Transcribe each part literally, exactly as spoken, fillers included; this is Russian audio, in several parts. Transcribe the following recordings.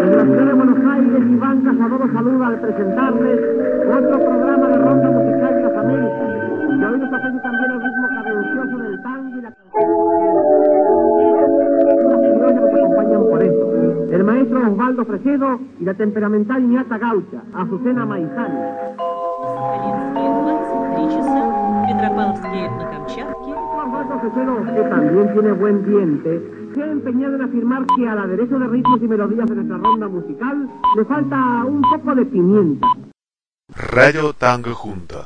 Desde la ciudad de Buenos Aires, Iván Cazador saluda al presentarles otro programa de Ronda Musical de las Américas, que hoy nos ofrece también el ritmo cadencioso del tango y la canción porteña. Las criollas nos acompañan por eso. El maestro Osvaldo Fresedo y la temperamental ñata gaucha, Azucena Maizani. Osvaldo Fresedo, que también tiene buen diente, se ha empeñado en afirmar que al aderezo de ritmos y melodías de nuestra ronda musical le falta un poco de pimienta. Radio Tango Junta.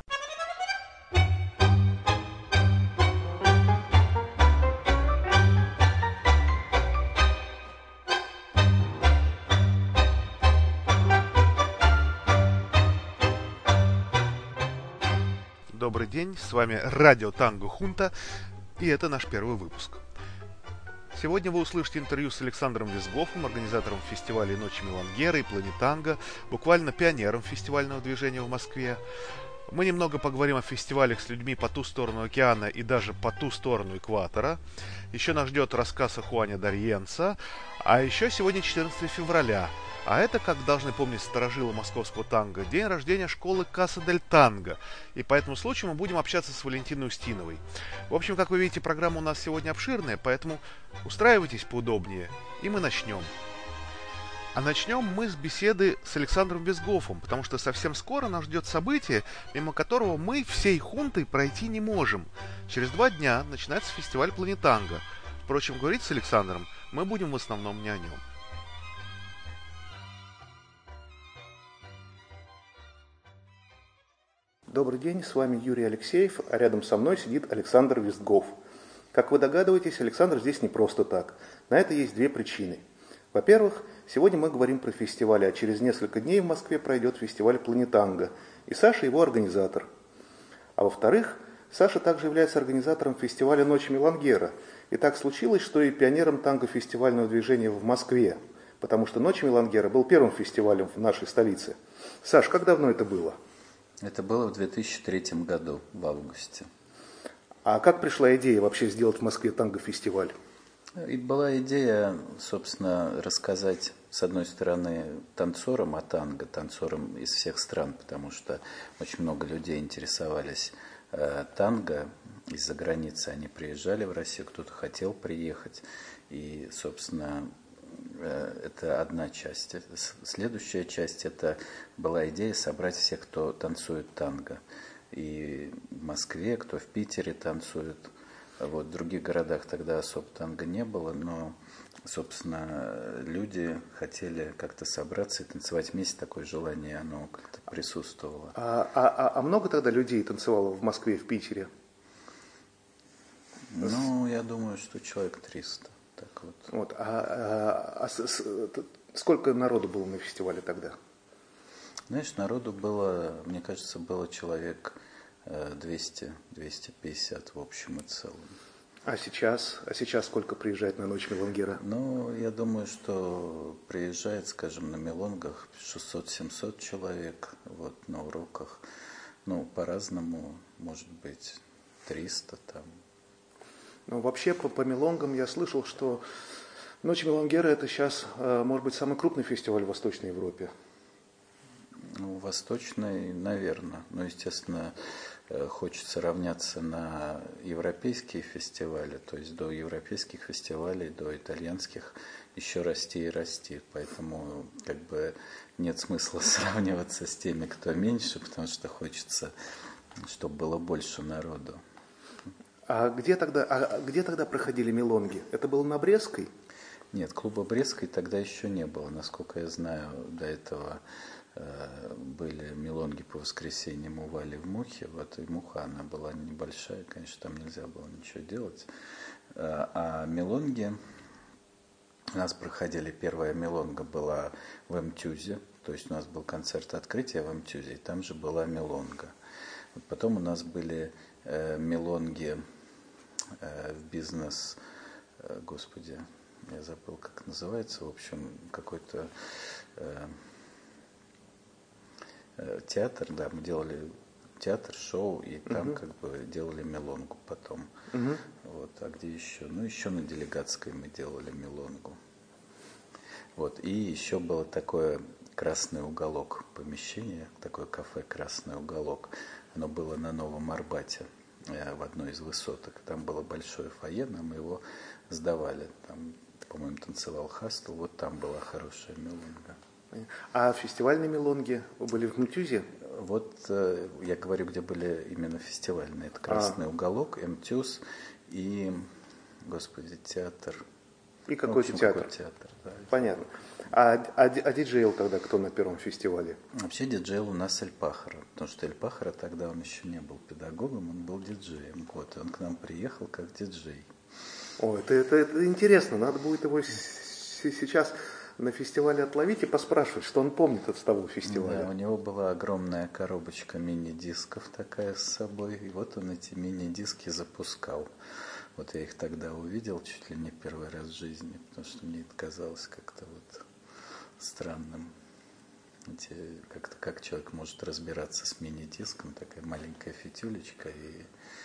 Добрый день, с вами Радио Танго Хунта, и это наш первый выпуск. Сегодня вы услышите интервью с Александром Визгофом, организатором фестивалей «Ночи Мелангера» и «Планетанго», буквально пионером фестивального движения в Москве. Мы немного поговорим о фестивалях с людьми по ту сторону океана и даже по ту сторону экватора. Еще нас ждет рассказ о Хуане Дарьенца. А еще сегодня четырнадцатое февраля. А это, как должны помнить старожилы московского танго, день рождения школы Каса дель Танго. И по этому случаю мы будем общаться с Валентиной Устиновой. В общем, как вы видите, программа у нас сегодня обширная, поэтому устраивайтесь поудобнее, и мы начнем. А начнем мы с беседы с Александром Визгофом, потому что совсем скоро нас ждет событие, мимо которого мы всей хунтой пройти не можем. Через два дня начинается фестиваль «Планетанго». Впрочем, говорить с Александром мы будем в основном не о нем. Добрый день, с вами Юрий Алексеев, а рядом со мной сидит Александр Визгоф. Как вы догадываетесь, Александр здесь не просто так. На это есть две причины. Во-первых, сегодня мы говорим про фестиваль, а через несколько дней в Москве пройдет фестиваль «Планетанго», и Саша его организатор. А во-вторых, Саша также является организатором фестиваля «Ночи Мелангера». И так случилось, что и пионером танго-фестивального движения в Москве, потому что «Ночи Мелангера» был первым фестивалем в нашей столице. Саш, как давно это было? Это было в две тысячи третьем году, в августе. А как пришла идея вообще сделать в Москве танго-фестиваль? И была идея, собственно, рассказать, с одной стороны, танцорам о танго, танцорам из всех стран, потому что очень много людей интересовались э, танго из-за границы. Они приезжали в Россию, кто-то хотел приехать. И, собственно, э, это одна часть. Следующая часть, это была идея собрать всех, кто танцует танго. И в Москве, кто в Питере танцует. Вот, в других городах тогда особо танго не было, но, собственно, люди хотели как-то собраться и танцевать вместе, такое желание, оно как-то присутствовало. А, а, а много тогда людей танцевало в Москве и в Питере? Ну, я думаю, что человек триста. Так вот. Вот, а, а, а с, с, сколько народу было на фестивале тогда? Знаешь, народу было, мне кажется, было человек двести - двести пятьдесят в общем и целом. А сейчас? А сейчас сколько приезжает на «Ночь Мелангера»? Ну, я думаю, что приезжает, скажем, на мелонгах шестьсот - семьсот человек, вот, на уроках. Ну, по-разному, может быть, триста там. Ну, вообще, по, по мелонгам я слышал, что «Ночь Мелангера» это сейчас, может быть, самый крупный фестиваль в Восточной Европе. Ну, восточный, наверное. Но, естественно, хочется равняться на европейские фестивали, то есть до европейских фестивалей, до итальянских еще расти и расти. Поэтому как бы нет смысла сравниваться с теми, кто меньше, потому что хочется, чтобы было больше народу. А где тогда, а где тогда проходили мелонги? Это было на Брестской? Нет, клуба Брестской тогда еще не было. Насколько я знаю, до этого были мелонги по воскресеньям у Вали в Мухе. Вот и Муха, она была небольшая, конечно, там нельзя было ничего делать. А мелонги у нас проходили, первая мелонга была в Эмтюзе, то есть у нас был концерт открытия в Эмтюзе, и там же была мелонга. Потом у нас были мелонги в бизнес, господи, я забыл, как называется, в общем, какой-то театр, да, мы делали театр, шоу, и там uh-huh. как бы делали мелонгу потом. Uh-huh. Вот, а где еще? Ну, еще на Делегатской мы делали мелонгу. Вот. И еще было такое «Красный уголок» помещение, такое кафе «Красный уголок». Оно было на Новом Арбате, в одной из высоток. Там было большое фойе, нам его сдавали. Там, по-моему, танцевал Хастл, вот там была хорошая мелонга. А фестивальные мелонги были в МТЮЗе? Вот я говорю, где были именно фестивальные. Это «Красный а. уголок», МТЮЗ и, господи, театр. И какой-то общем, театр. Какой театр, да. Понятно. А, а, а диджейл тогда кто на первом фестивале? Вообще диджейл у нас Эль Пахаро, потому что Эль Пахаро тогда он еще не был педагогом, он был диджеем. Вот, и он к нам приехал как диджей. О, это, это, это интересно, надо будет его с- сейчас на фестивале отловить и поспрашивать, что он помнит от того фестиваля. Да, у него была огромная коробочка мини-дисков такая с собой, и вот он эти мини-диски запускал. Вот я их тогда увидел чуть ли не первый раз в жизни, потому что мне это казалось как-то вот странным. Эти, как-то как человек может разбираться с мини-диском, такая маленькая фитюлечка. И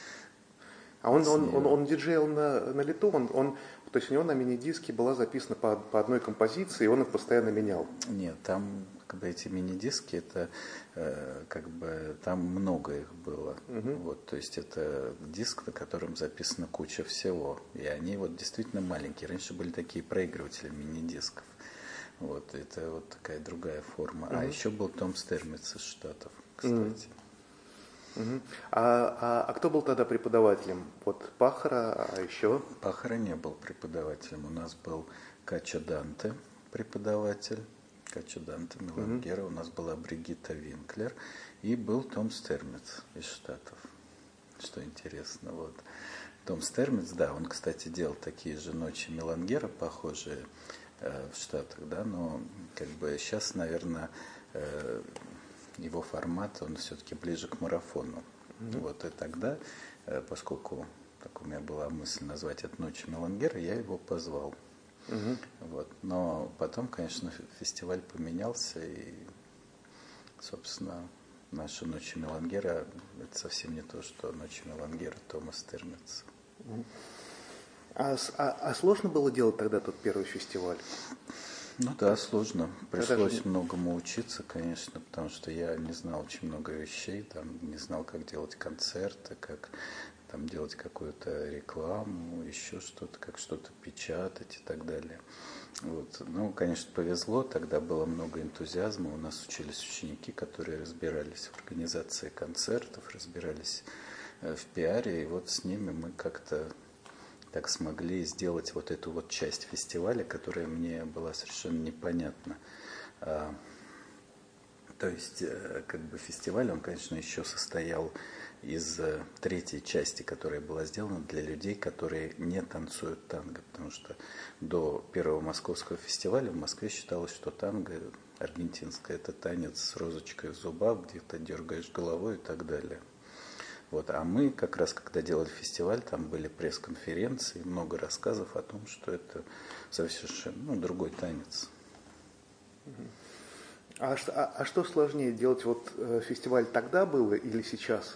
а он, он, он, он диджейл на, на лету, он, он, то есть у него на мини-диске была записана по, по одной композиции, и он их постоянно менял? Нет, там как бы эти мини-диски, это э, как бы там много их было. Угу. Вот, то есть это диск, на котором записана куча всего. И они вот действительно маленькие. Раньше были такие проигрыватели мини-дисков. Вот, это вот такая другая форма. Угу. А еще был Том Стермитс из Штатов, кстати. Угу. А, а, а кто был тогда преподавателем? Вот Пахаро, а еще? Пахаро не был преподавателем. У нас был Качо Данте, преподаватель. Качо Данте, мелангера. Угу. У нас была Бригитта Винклер. И был Том Стермитс из Штатов. Что интересно. Вот. Том Стермитс, да, он, кстати, делал такие же ночи мелангера, похожие э, в Штатах, да, но как бы сейчас, наверное, э, его формат, он все-таки ближе к марафону. Mm-hmm. Вот, и тогда, поскольку так у меня была мысль назвать это «Ночи мелангера», я его позвал. Mm-hmm. Вот. Но потом, конечно, фестиваль поменялся, и, собственно, наши «Ночи мелангера» это совсем не то, что «Ночи мелангера» Тома Стермитса. Mm-hmm. А, а, а сложно было делать тогда тот первый фестиваль? Ну да, сложно. Пришлось даже... многому учиться, конечно, потому что я не знал очень много вещей, там, не знал, как делать концерты, как там, делать какую-то рекламу, еще что-то, как что-то печатать и так далее. Вот. Ну, конечно, повезло, тогда было много энтузиазма, у нас учились ученики, которые разбирались в организации концертов, разбирались в пиаре, и вот с ними мы как-то так смогли сделать вот эту вот часть фестиваля, которая мне была совершенно непонятна. А, то есть, как бы фестиваль, он, конечно, еще состоял из третьей части, которая была сделана для людей, которые не танцуют танго, потому что до первого московского фестиваля в Москве считалось, что танго аргентинское – это танец с розочкой в зубах, где ты дергаешь головой и так далее. Вот, а мы как раз, когда делали фестиваль, там были пресс-конференции, много рассказов о том, что это совершенно ну, другой танец. А, а, а что сложнее, делать вот э, фестиваль тогда было или сейчас?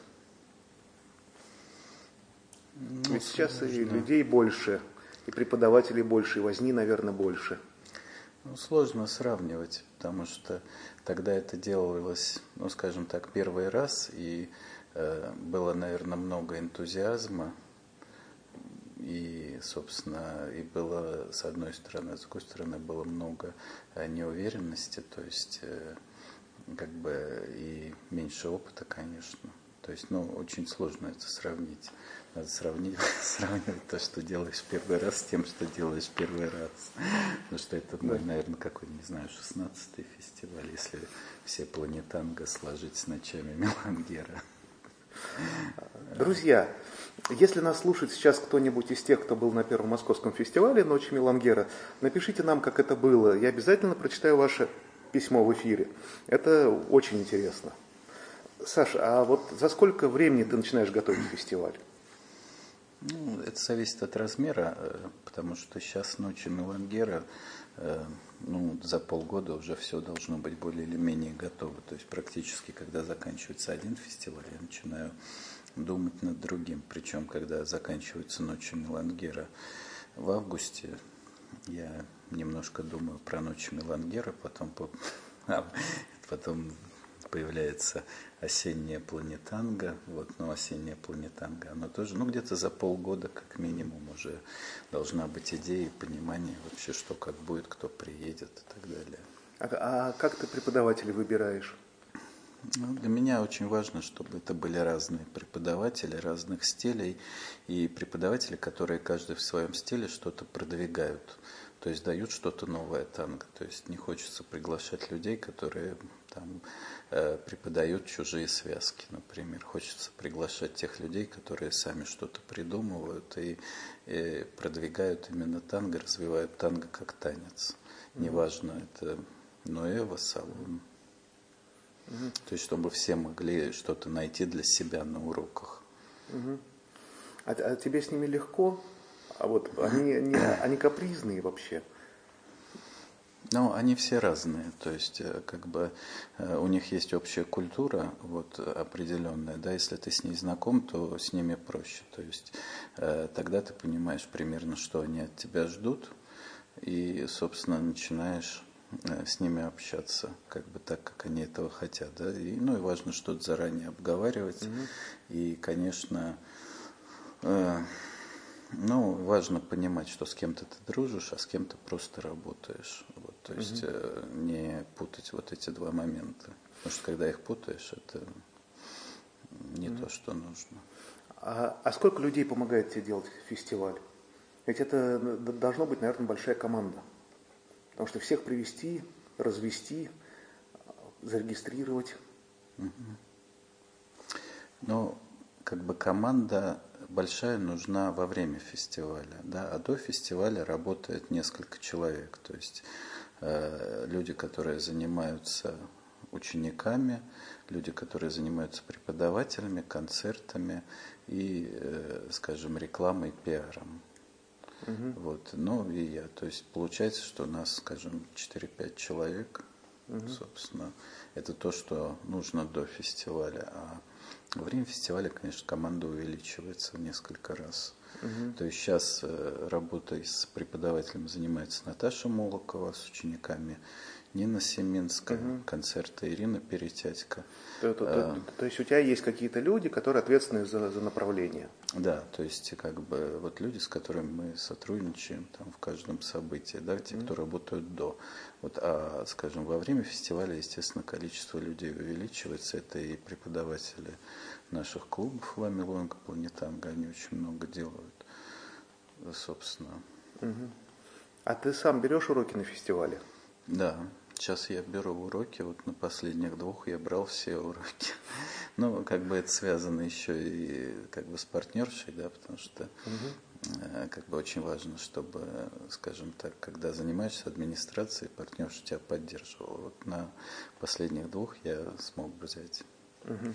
Ну, Ведь сейчас и людей больше, и преподавателей больше, и возни, наверное, больше. Ну, сложно сравнивать, потому что тогда это делалось, ну, скажем так, первый раз, и было, наверное, много энтузиазма, и, собственно, и было, с одной стороны, с другой стороны, было много неуверенности, то есть, как бы, и меньше опыта, конечно. То есть, ну, очень сложно это сравнить. Надо сравнить, сравнивать то, что делаешь первый раз, с тем, что делаешь первый раз. Потому что это, ну, наверное, какой, не знаю, шестнадцатый фестиваль, если все планетанго сложить с ночами мелангера. Друзья, если нас слушает сейчас кто-нибудь из тех, кто был на первом московском фестивале «Ночи мелангера», напишите нам, как это было. Я обязательно прочитаю ваше письмо в эфире. Это очень интересно. Саша, а вот за сколько времени ты начинаешь готовить фестиваль? Ну, это зависит от размера, потому что сейчас «Ночи мелангера», ну, за полгода уже все должно быть более или менее готово. То есть практически, когда заканчивается один фестиваль, я начинаю думать над другим. Причем, когда заканчиваются «Ночи мелангера» в августе, я немножко думаю про «Ночи Мелангера», потом, а, потом появляется «Осенняя планетанга». Вот, ну, «Осенняя планетанга», она тоже, ну, где-то за полгода, как минимум, уже должна быть идея и понимание вообще, что как будет, кто приедет и так далее. А, а как ты преподавателей выбираешь? Ну, для меня очень важно, чтобы это были разные преподаватели разных стилей и преподаватели, которые каждый в своем стиле что-то продвигают, то есть дают что-то новое танго. То есть не хочется приглашать людей, которые там э, преподают чужие связки, например. Хочется приглашать тех людей, которые сами что-то придумывают и, и продвигают именно танго, развивают танго как танец. Mm-hmm. Неважно, это Нуэво, Салон. Угу. То есть, чтобы все могли что-то найти для себя на уроках. Угу. А, а тебе с ними легко? А вот они, они, они капризные вообще? Ну, они все разные. То есть, как бы у них есть общая культура, вот, определенная. Да, если ты с ней знаком, то с ними проще. То есть, тогда ты понимаешь примерно, что они от тебя ждут, и, собственно, начинаешь с ними общаться, как бы так, как они этого хотят, да, и, ну и важно что-то заранее обговаривать, mm-hmm. и, конечно, э, ну, важно понимать, что с кем-то ты дружишь, а с кем-то просто работаешь, вот, то есть mm-hmm. э, не путать вот эти два момента, потому что когда их путаешь, это не mm-hmm. то, что нужно. А, а сколько людей помогает тебе делать фестиваль? Ведь это должно быть, наверное, большая команда. Потому что всех привести, развести, зарегистрировать. Угу. Ну, как бы команда большая нужна во время фестиваля, да, а до фестиваля работает несколько человек. То есть э, люди, которые занимаются учениками, люди, которые занимаются преподавателями, концертами и, э, скажем, рекламой, пиаром. Uh-huh. Вот, ну и я. То есть получается, что у нас, скажем, четыре-пять человек, uh-huh. собственно, это то, что нужно до фестиваля. А во время фестиваля, конечно, команда увеличивается в несколько раз. Uh-huh. То есть сейчас э, работой с преподавателем занимается Наташа Молокова, с учениками Нина Семинская, uh-huh. концерты Ирина Перетятько. То, то, то, а, то есть у тебя есть какие-то люди, которые ответственны за, за направление? Да, то есть как бы вот люди, с которыми мы сотрудничаем там в каждом событии, да, те, mm-hmm. кто работают до. Вот, а, скажем, во время фестиваля, естественно, количество людей увеличивается. Это и преподаватели наших клубов Ла Мелонга, Планетанга, они очень много делают, собственно. Mm-hmm. А ты сам берешь уроки на фестивале? Да. Сейчас я беру уроки, вот на последних двух я брал все уроки. Ну, как бы это связано еще и как бы с партнершей, да, потому что угу. э, как бы очень важно, чтобы, скажем так, когда занимаешься администрацией, партнерша тебя поддерживала. Вот на последних двух я смог взять. Угу.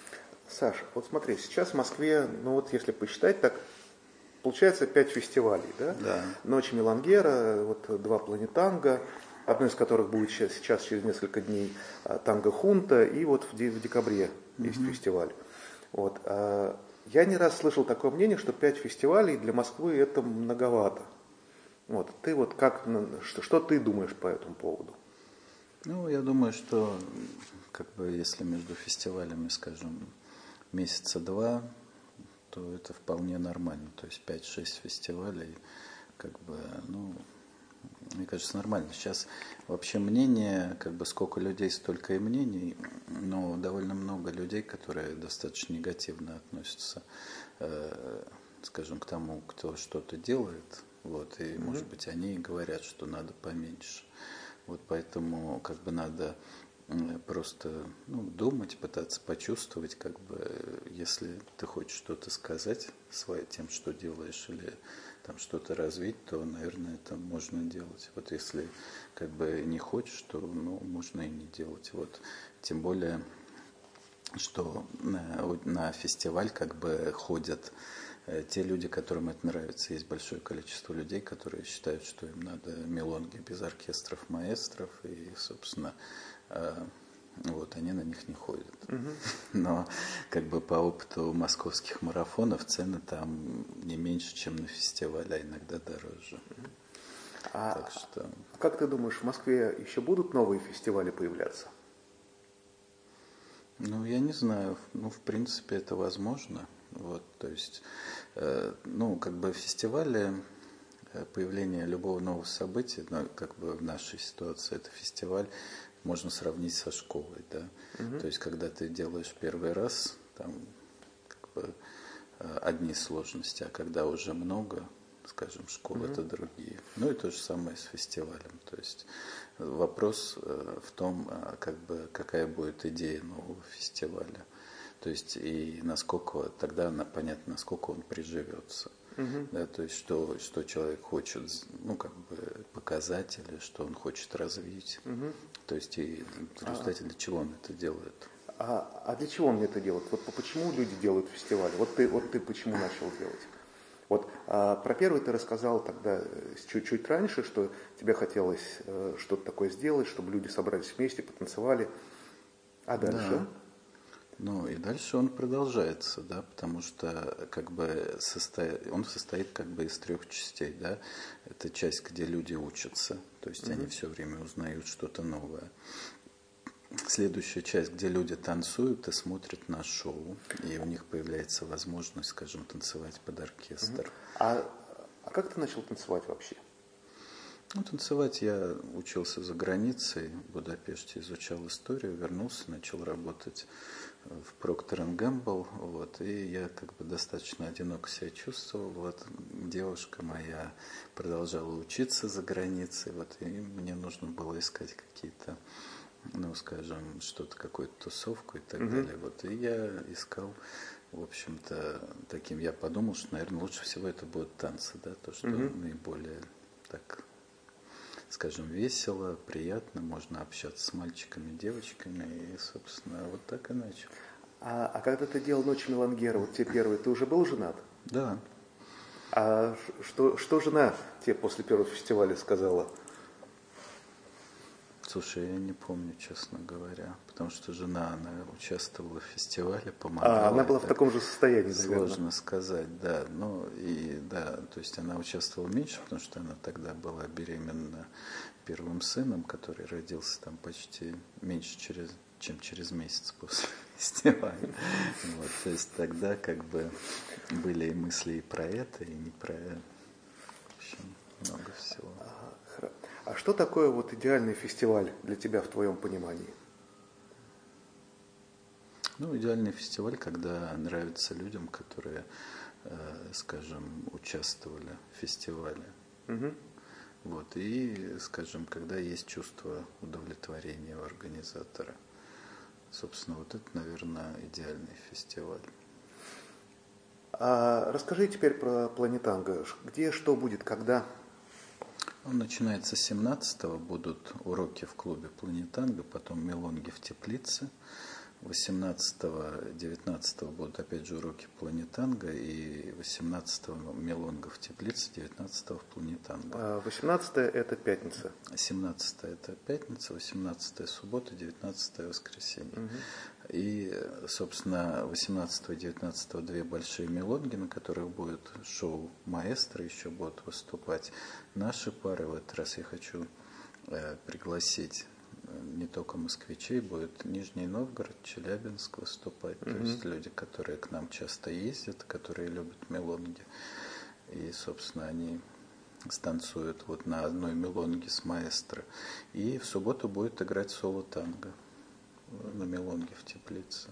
Саша, вот смотри, сейчас в Москве, ну вот если посчитать так, получается пять фестивалей, да? Да. Ночи Мелангера, вот два Планетанга, одно из которых будет сейчас, сейчас через несколько дней танго Хунта, и вот в, в декабре mm-hmm. есть фестиваль. Вот. А я не раз слышал такое мнение, что пять фестивалей для Москвы это многовато. Вот. Ты вот как, что, что ты думаешь по этому поводу? Ну, я думаю, что как бы если между фестивалями, скажем, месяца два, то это вполне нормально. То есть пять-шесть фестивалей, как бы, ну, мне кажется, нормально. Сейчас вообще мнение, как бы сколько людей, столько и мнений, но довольно много людей, которые достаточно негативно относятся, э, скажем, к тому, кто что-то делает. Вот, и, mm-hmm. может быть, они говорят, что надо поменьше. Вот поэтому как бы надо просто ну, думать, пытаться почувствовать, как бы, если ты хочешь что-то сказать своим тем, что делаешь, или там что-то развить, то, наверное, это можно делать. Вот если как бы не хочешь, то ну, можно и не делать. Вот. Тем более, что на, на фестиваль как бы ходят те люди, которым это нравится. Есть большое количество людей, которые считают, что им надо мелонги без оркестров, маэстров, и, собственно, вот, они на них не ходят. Угу. Но как бы по опыту московских марафонов цены там не меньше, чем на фестивале, а иногда дороже. А Так что... как ты думаешь, в Москве еще будут новые фестивали появляться? Ну, я не знаю. Ну, в принципе, это возможно. Вот, то есть, э, ну, как бы фестивали, появление любого нового события, ну, как бы в нашей ситуации это фестиваль, можно сравнить со школой, да. Угу. То есть, когда ты делаешь первый раз, там, как бы, одни сложности, а когда уже много, скажем, школ, mm-hmm. это другие. Ну и то же самое с фестивалем. То есть вопрос в том, как бы, какая будет идея нового фестиваля. То есть и насколько, тогда понятно, насколько он приживется. Mm-hmm. Да, то есть что, что человек хочет, ну, как бы показать или что он хочет развить. Mm-hmm. То есть и в результате для чего он это делает. А, а для чего он это делает? Вот почему люди делают фестивали? Вот ты, вот ты почему начал делать? Вот а, про первый ты рассказал тогда чуть-чуть раньше, что тебе хотелось э, что-то такое сделать, чтобы люди собрались вместе, потанцевали. А дальше? Да. Ну и дальше он продолжается, да, потому что как бы состо... он состоит как бы из трех частей, да. Это часть, где люди учатся, то есть mm-hmm. они все время узнают что-то новое. Следующая часть, где люди танцуют и смотрят на шоу, и у них появляется возможность, скажем, танцевать под оркестр. А, а как ты начал танцевать вообще? Ну, танцевать я учился за границей, в Будапеште изучал историю, вернулся, начал работать в Procter энд Gamble, вот, и я как бы достаточно одиноко себя чувствовал, вот, девушка моя продолжала учиться за границей, вот, и мне нужно было искать какие-то, ну, скажем, что-то, какую-то тусовку и так mm-hmm. далее. Вот, и я искал, в общем-то, таким, я подумал, что, наверное, лучше всего это будут танцы, да, то, что mm-hmm. наиболее, так, скажем, весело, приятно, можно общаться с мальчиками, девочками, и, собственно, вот так и начал. А, а когда ты делал «Ночь Мелангера», вот те первые, ты уже был женат? Да. А что, что жена тебе после первого фестиваля сказала? Слушай, я не помню, честно говоря, потому что жена, она участвовала в фестивале, помогала. А, она была в таком же состоянии, наверное. Сложно сказать, да. Ну, и да, то есть она участвовала меньше, потому что она тогда была беременна первым сыном, который родился там почти меньше, через, чем через месяц после фестиваля. Вот, то есть тогда как бы были и мысли и про это, и не про это. В общем, много всего. А что такое вот идеальный фестиваль для тебя в твоем понимании? Ну, идеальный фестиваль, когда нравится людям, которые, э, скажем, участвовали в фестивале. Угу. Вот, и, скажем, когда есть чувство удовлетворения у организатора. Собственно, вот это, наверное, идеальный фестиваль. А расскажи теперь про Планетанго. Где, что будет, когда? Он начинается с семнадцатого, будут уроки в клубе Планетанго, потом мелонги в теплице. восемнадцатого-девятнадцатого будут опять же уроки Планетанго, и восемнадцатого мелонга в теплице, девятнадцатого в Планетанго. восемнадцатое это пятница. семнадцатое это пятница, восемнадцатое суббота, девятнадцатое воскресенье. Угу. И, собственно, восемнадцатого и девятнадцатого две большие мелонги, на которых будет шоу «Маэстро», еще будут выступать наши пары. В этот раз я хочу э, пригласить не только москвичей, будет Нижний Новгород, Челябинск выступать. Mm-hmm. То есть люди, которые к нам часто ездят, которые любят мелонги. И, собственно, они станцуют вот на одной мелонге с маэстро. И в субботу будет играть соло-танго на мелонге в теплице.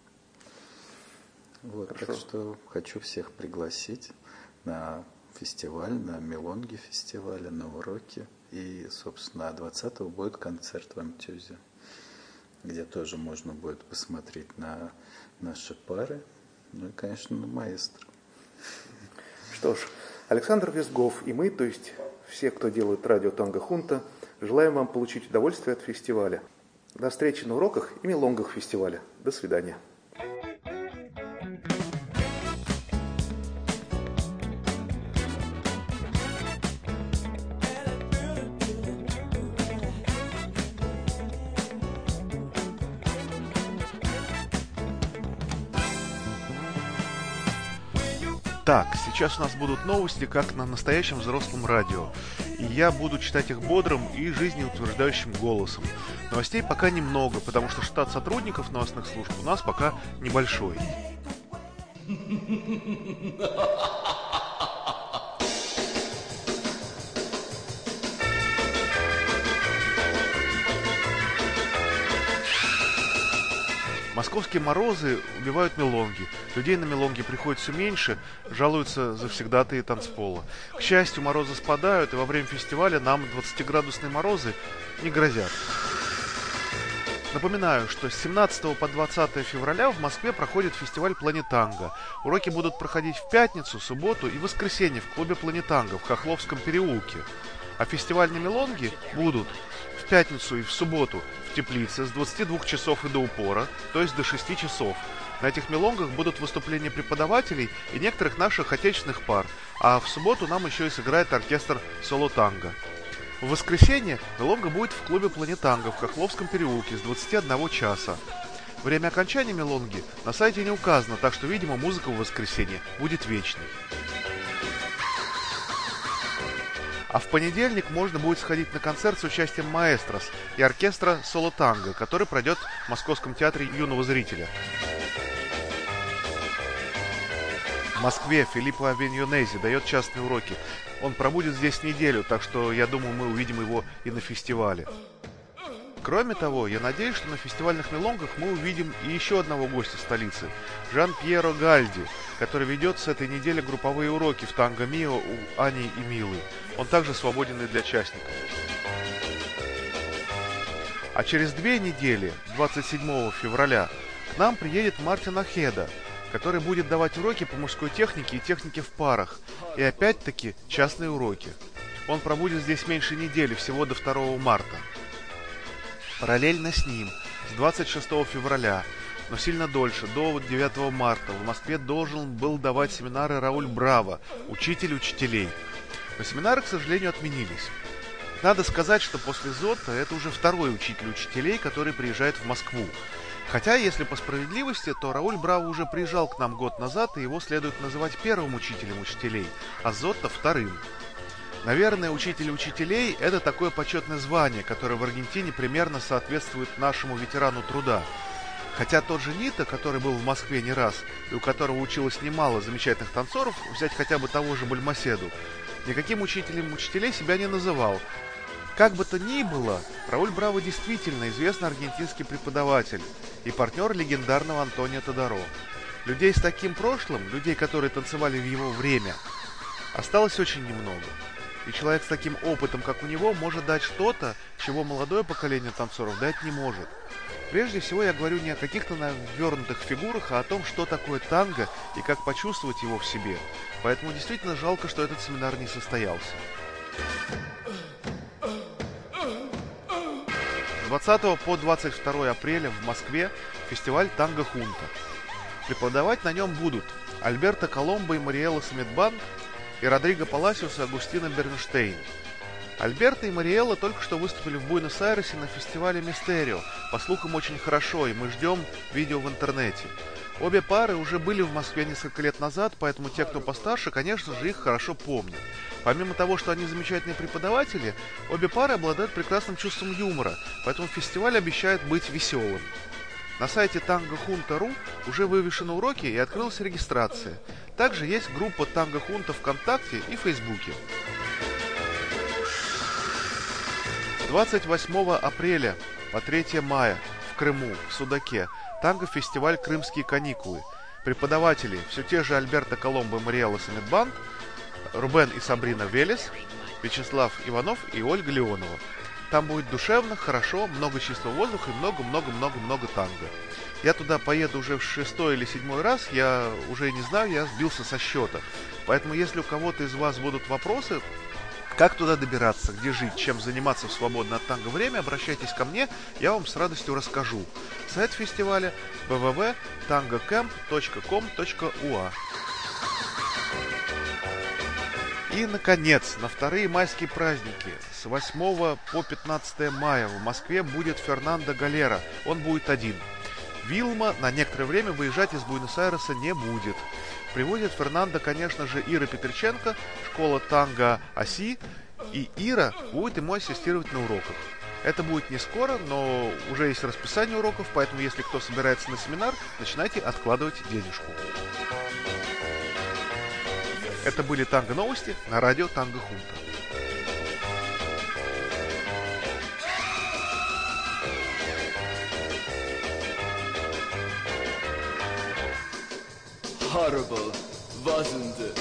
Вот, так что хочу всех пригласить на фестиваль, на мелонги фестиваля, на уроки. И, собственно, двадцатого будет концерт в Амтюзе, где тоже можно будет посмотреть на наши пары, ну и, конечно, на маэстро. Что ж, Александр Визгов и мы, то есть все, кто делают радио Танго Хунта, желаем вам получить удовольствие от фестиваля. До встречи на уроках и мелонгах фестиваля. До свидания. Так, сейчас у нас будут новости, как на настоящем взрослом радио. И я буду читать их бодрым и жизнеутверждающим голосом. Новостей пока немного, потому что штат сотрудников новостных служб у нас пока небольшой. Московские морозы убивают мелонги. Людей на мелонги приходит все меньше, жалуются завсегдатые танцпола. К счастью, морозы спадают, и во время фестиваля нам двадцатиградусные морозы не грозят. Напоминаю, что с семнадцатого по двадцатое февраля в Москве проходит фестиваль Планетанго. Уроки будут проходить в пятницу, субботу и воскресенье в клубе Планетанго в Хохловском переулке. А фестивальные мелонги будут в пятницу и в субботу в Теплице с двадцати двух часов и до упора, то есть до шести часов. На этих мелонгах будут выступления преподавателей и некоторых наших отечественных пар, а в субботу нам еще и сыграет оркестр соло-танго. В воскресенье мелонга будет в клубе Планетанго в Хохловском переулке с двадцати одного часа. Время окончания мелонги на сайте не указано, так что, видимо, музыка в воскресенье будет вечной. А в понедельник можно будет сходить на концерт с участием маэстрос и оркестра соло-танго, который пройдет в Московском театре юного зрителя. В Москве Филиппо Авиньонези дает частные уроки. Он пробудет здесь неделю, так что я думаю, мы увидим его и на фестивале. Кроме того, я надеюсь, что на фестивальных мелонгах мы увидим и еще одного гостя столицы – Жан-Пьеро Гальди, который ведет с этой недели групповые уроки в танго Мио у Ани и Милы. Он также свободен и для частников. А через две недели, двадцать седьмого февраля, к нам приедет Мартин Ахеда, который будет давать уроки по мужской технике и технике в парах. И опять-таки частные уроки. Он пробудет здесь меньше недели, всего до второго марта. Параллельно с ним, с двадцать шестого февраля, но сильно дольше, до девятого марта, в Москве должен был давать семинары Рауль Браво, учитель учителей. Но семинары, к сожалению, отменились. Надо сказать, что после ЗОТа это уже второй учитель учителей, который приезжает в Москву. Хотя, если по справедливости, то Рауль Браво уже приезжал к нам год назад, и его следует называть первым учителем учителей, а ЗОТа вторым. Наверное, учитель учителей – это такое почетное звание, которое в Аргентине примерно соответствует нашему ветерану труда. Хотя тот же Нита, который был в Москве не раз, и у которого училось немало замечательных танцоров, взять хотя бы того же Бальмаседу, никаким учителем учителей себя не называл. Как бы то ни было, Рауль Браво действительно известный аргентинский преподаватель и партнер легендарного Антонио Тодоро. Людей с таким прошлым, людей, которые танцевали в его время, осталось очень немного. И человек с таким опытом, как у него, может дать что-то, чего молодое поколение танцоров дать не может. Прежде всего, я говорю не о каких-то навернутых фигурах, а о том, что такое танго и как почувствовать его в себе. Поэтому действительно жалко, что этот семинар не состоялся. С двадцатого по двадцать второе апреля в Москве фестиваль «Танго Хунта». Преподавать на нем будут Альберто Коломбо и Мариэлла Самитбан и Родриго Паласиос и Агустино Бернштейн. Альберто и Мариэлла только что выступили в Буэнос-Айресе на фестивале Мистерио. По слухам, очень хорошо, и мы ждем видео в интернете. Обе пары уже были в Москве несколько лет назад, поэтому те, кто постарше, конечно же, их хорошо помнят. Помимо того, что они замечательные преподаватели, обе пары обладают прекрасным чувством юмора, поэтому фестиваль обещает быть веселым. На сайте танго хунта точка ру уже вывешены уроки и открылась регистрация. Также есть группа Танго Хунта ВКонтакте и Фейсбуке. С двадцать восьмого апреля по третье мая в Крыму, в Судаке, танго-фестиваль «Крымские каникулы». Преподаватели все те же Альберто Коломбо и Мариэлла Самитбан, Рубен и Сабрина Велес, Вячеслав Иванов и Ольга Леонова. Там будет душевно, хорошо, много чистого воздуха и много-много-много-много танго. Я туда поеду уже в шестой или седьмой раз, я уже не знаю, я сбился со счета. Поэтому, если у кого-то из вас будут вопросы, как туда добираться, где жить, чем заниматься в свободное от танго время, обращайтесь ко мне, я вам с радостью расскажу. Сайт фестиваля дабл ю дабл ю дабл ю точка танго кэмп точка ком точка ю а. И, наконец, на вторые майские праздники с восьмого по пятнадцатое мая в Москве будет Фернандо Галера. Он будет один. Вилма на некоторое время выезжать из Буэнос-Айреса не будет. Приводит Фернандо, конечно же, Ира Петриченко, школа танго Оси, и Ира будет ему ассистировать на уроках. Это будет не скоро, но уже есть расписание уроков, поэтому если кто собирается на семинар, начинайте откладывать денежку. Это были танго-новости на радио Танго Хунта. Horrible, wasn't it?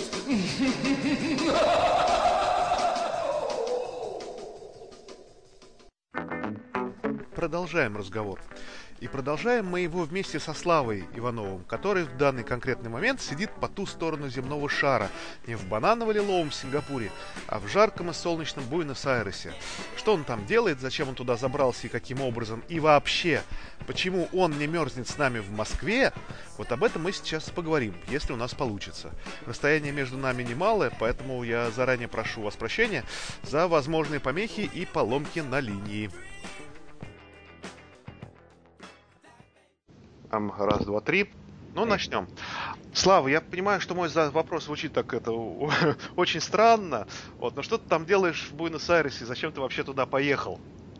Продолжаем разговор. И продолжаем мы его вместе со Славой Ивановым, который в данный конкретный момент сидит по ту сторону земного шара, не в бананово-лиловом Сингапуре, а в жарком и солнечном Буэнос-Айресе. Что он там делает, зачем он туда забрался и каким образом, и вообще, почему он не мерзнет с нами в Москве, вот об этом мы сейчас поговорим, если у нас получится. Расстояние между нами немалое, поэтому я заранее прошу вас прощения за возможные помехи и поломки на линии. Там раз, два, три. Ну, начнем. Слава, я понимаю, что мой вопрос звучит так это очень странно. Вот, но что ты там делаешь в Буэнос-Айресе? Зачем ты вообще туда поехал?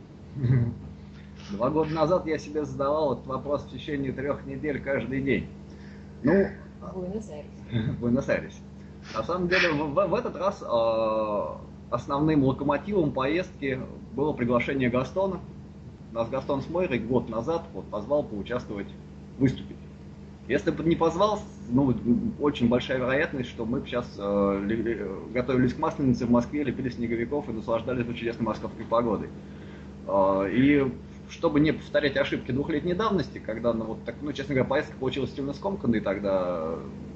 Два года назад я себе задавал этот вопрос в течение трех недель каждый день. Ну, в Буэнос-Айресе. В Буэнос-Айресе. На самом деле, в, в этот раз э, основным локомотивом поездки было приглашение Гастона. Нас Гастон с Мойрой год назад вот, позвал поучаствовать, выступить. Если бы не позвал, ну, очень большая вероятность, что мы бы сейчас э, ли, готовились к Масленице в Москве, лепили снеговиков и наслаждались очень чудесной московской погодой. Э, и чтобы не повторять ошибки двухлетней давности, когда, ну, вот так, ну, честно говоря, поездка получилась сильно скомканной, тогда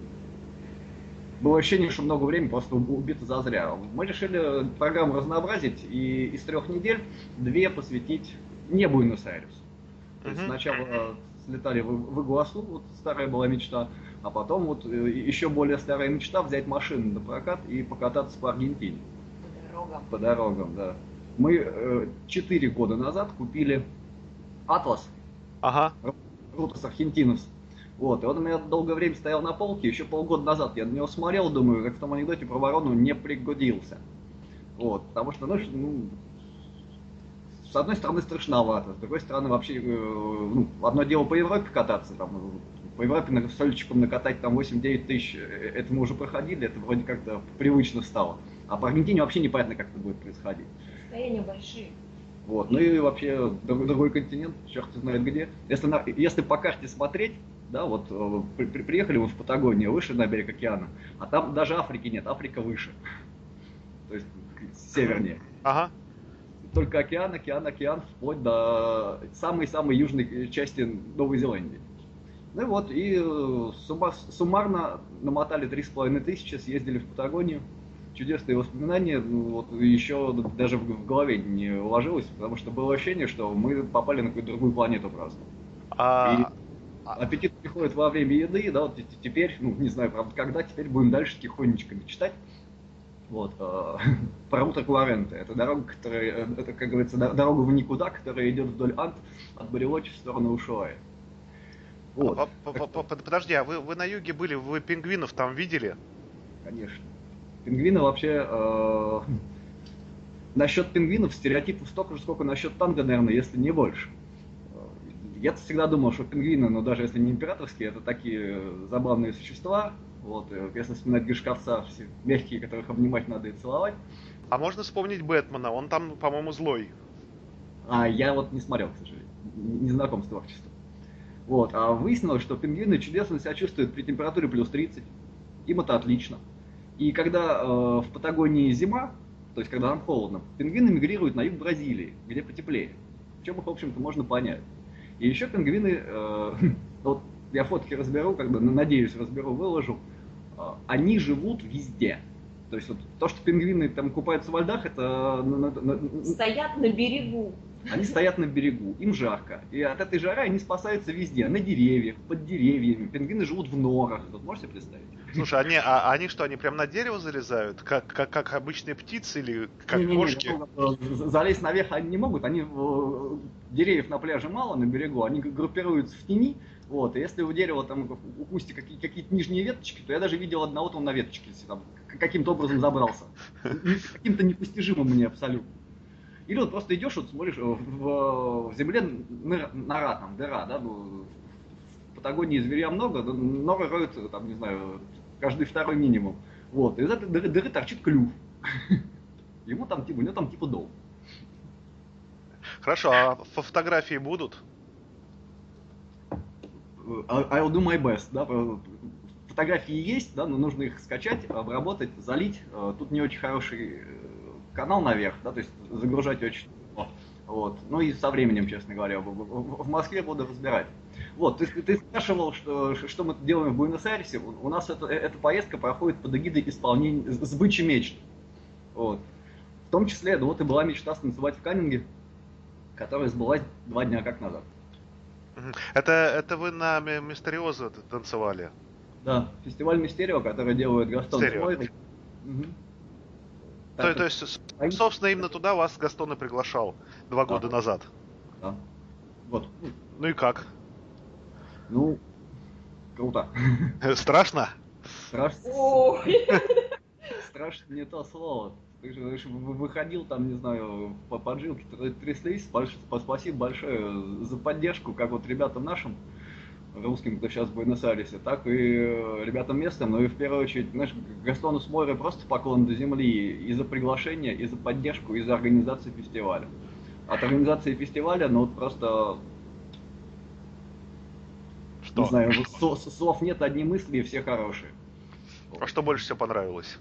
было ощущение, что много времени просто убито зазря. Мы решили программу разнообразить и из трех недель две посвятить не Буэнос-Айресу. То есть сначала слетали в, в Игуасу, вот старая была мечта, а потом вот еще более старая мечта взять машину на прокат и покататься по Аргентине. По дорогам. По дорогам, да. Мы четыре э, года назад купили Атлас. Ага. Рутас Аргентинус. Вот, и он у меня долгое время стоял на полке, еще полгода назад я на него смотрел, думаю, как в том анекдоте про ворону, не пригодился. Вот, потому что, ну, ну с одной стороны страшновато, с другой стороны вообще, ну, одно дело по Европе кататься, там, по Европе с Олечиком накатать там восемь-девять тысяч, это мы уже проходили, это вроде как-то привычно стало. А по Аргентине вообще непонятно, как это будет происходить. Расстояния большие. Вот, ну и вообще другой континент, черт знает где. Если, на, если по карте смотреть, да, вот при, при, приехали мы в Патагонию, выше на берег океана, а там даже Африки нет, Африка выше, то есть севернее. Ага. Только океан, океан, океан, вплоть до самой-самой южной части Новой Зеландии. Ну и вот, и суммар, суммарно намотали три с половиной тысячи, съездили в Патагонию. Чудесные воспоминания, ну, вот, еще даже в, в голове не уложилось, потому что было ощущение, что мы попали на какую-то другую планету просто. А... И аппетит приходит во время еды, да, вот теперь, ну не знаю, правда, когда, теперь будем дальше тихонечко мечтать. Вот, э, про Рута Кларенте. Это дорога, которая, это, как говорится, дорога в никуда, которая идет вдоль Анд от Барелочи в сторону Ушуая. Вот. Подожди, а вы, вы на юге были, вы пингвинов там видели? Конечно. Пингвины вообще... Э, насчет пингвинов стереотипов столько же, сколько насчет танго, наверное, если не больше. Я всегда думал, что пингвины, ну даже если не императорские, это такие забавные существа. Вот, если вспоминать Гришковца, все мягкие, которых обнимать надо и целовать. А можно вспомнить Бэтмена, он там, по-моему, злой. А я вот не смотрел, к сожалению, не знаком с творчеством. Вот, а выяснилось, что пингвины чудесно себя чувствуют при температуре плюс тридцать. Им это отлично. И когда э, в Патагонии зима, то есть когда там холодно, пингвины мигрируют на юг Бразилии, где потеплее. В чем их, в общем-то, можно понять. И еще пингвины, э, вот я фотки разберу, когда, надеюсь, разберу, выложу, э, они живут везде. То есть вот, то, что пингвины там купаются во льдах, это... На, на, на, стоят на берегу. Они стоят на берегу, им жарко. И от этой жары они спасаются везде, на деревьях, под деревьями. Пингвины живут в норах, вот можете представить? Слушай, они, а они что, они прям на дерево залезают, как, как, как обычные птицы или как не, кошки? Не, не, залезть наверх они не могут, они деревьев на пляже мало на берегу, они группируются в тени, Вот, и если у дерева там, у кусти какие- какие-то нижние веточки, то я даже видел одного там на веточке, если там к- каким-то образом забрался. Н- Каким-то непостижимым мне абсолютно. Или вот просто идешь, вот смотришь, в, в- в земле ны- нора, там, дыра, да, ну, в Патагонии зверя много, но норы роют, там, не знаю, каждый второй минимум. Вот, и из этой дыры, дыры торчит клюв. Ему там, типа, у него там типа дом. Хорошо, а фо- фотографии будут? I- I'll do my best, да, фотографии есть, да, но нужно их скачать, обработать, залить. Э, Тут не очень хороший э, канал наверх, да, то есть загружать очень тяжело. Вот. Ну и со временем, честно говоря, в- в в Москве буду разбирать. Вот, ты, ты спрашивал, что, что мы делаем в Буэнос-Айресе. У у нас это, эта поездка проходит под эгидой исполнения сбычи мечт. Вот. В том числе, ну вот и была мечта станцевать в Каннинге, которая сбылась два дня как назад. Мгм. Это, это вы на Ми- Мистериозо т- танцевали? Да, фестиваль Мистерио, который делают Гастон с Мистерио. Мойрой. Мгм. То, Так, то есть, с- а- собственно, именно туда вас Гастон и приглашал два Да. года назад. Да. Вот. Ну и как? Ну, круто. Страшно? Страшно. Ой, Страшно не то слово. Ты же знаешь, вы- выходил там, не знаю, по поджилке тр- тряслись. Больш- Спасибо большое за поддержку, как вот ребятам нашим, русским, кто сейчас в Буэнос-Айресе, так и э, ребятам местным. Ну и в первую очередь, знаешь, Гастону с Мойрой просто поклон до земли и за приглашение, и за поддержку, и за организацию фестиваля. От организации фестиваля, ну вот просто, Что? не знаю, со- слов нет, одни мысли, и все хорошие. А что больше всего понравилось?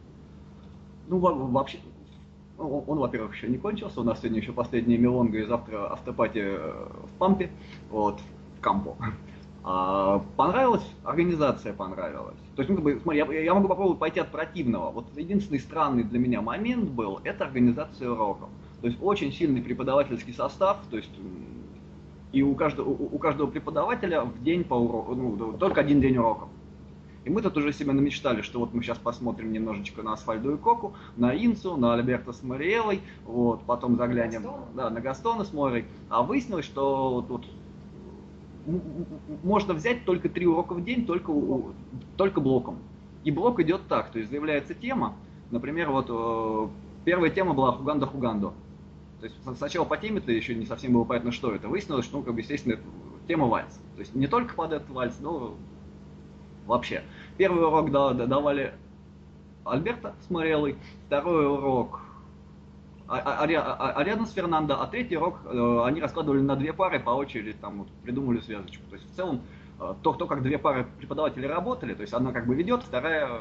Ну, во- вообще, ну, он, он, во-первых, еще не кончился. У нас сегодня еще последняя мелонга и завтра автопати э, в Пампе, вот, в Кампо. А, понравилась, организация понравилась. То есть, ну, как бы, смотри, я, я могу попробовать пойти от противного. Вот единственный странный для меня момент был, это организация уроков. То есть, очень сильный преподавательский состав, то есть, м, и у каждого, у, у каждого преподавателя в день по уроку, ну, только один день уроков. И мы тут уже себе намечтали, что вот мы сейчас посмотрим немножечко на Асфальду и Коку, на Инцу, на Альберто с Мариэлой, вот, потом заглянем Гастона. да, на Гастона с Мойрой. А выяснилось, что тут м- м- можно взять только три урока в день, только, у- только блоком. И блок идет так, то есть заявляется тема, например, вот э, первая тема была Хугандо-Хугандо. То есть сначала по теме-то еще не совсем было понятно, что это. Выяснилось, что, ну, как бы, естественно, это тема вальс. То есть не только под этот вальс, но вообще. Первый урок да- да- давали Альберто с Мореллой, второй урок а- а- Ари- а- Ариадна с Фернандо, а третий урок э, они раскладывали на две пары по очереди, там вот, придумали связочку. То есть в целом э, то, то, как две пары преподавателей работали, то есть одна как бы ведет, вторая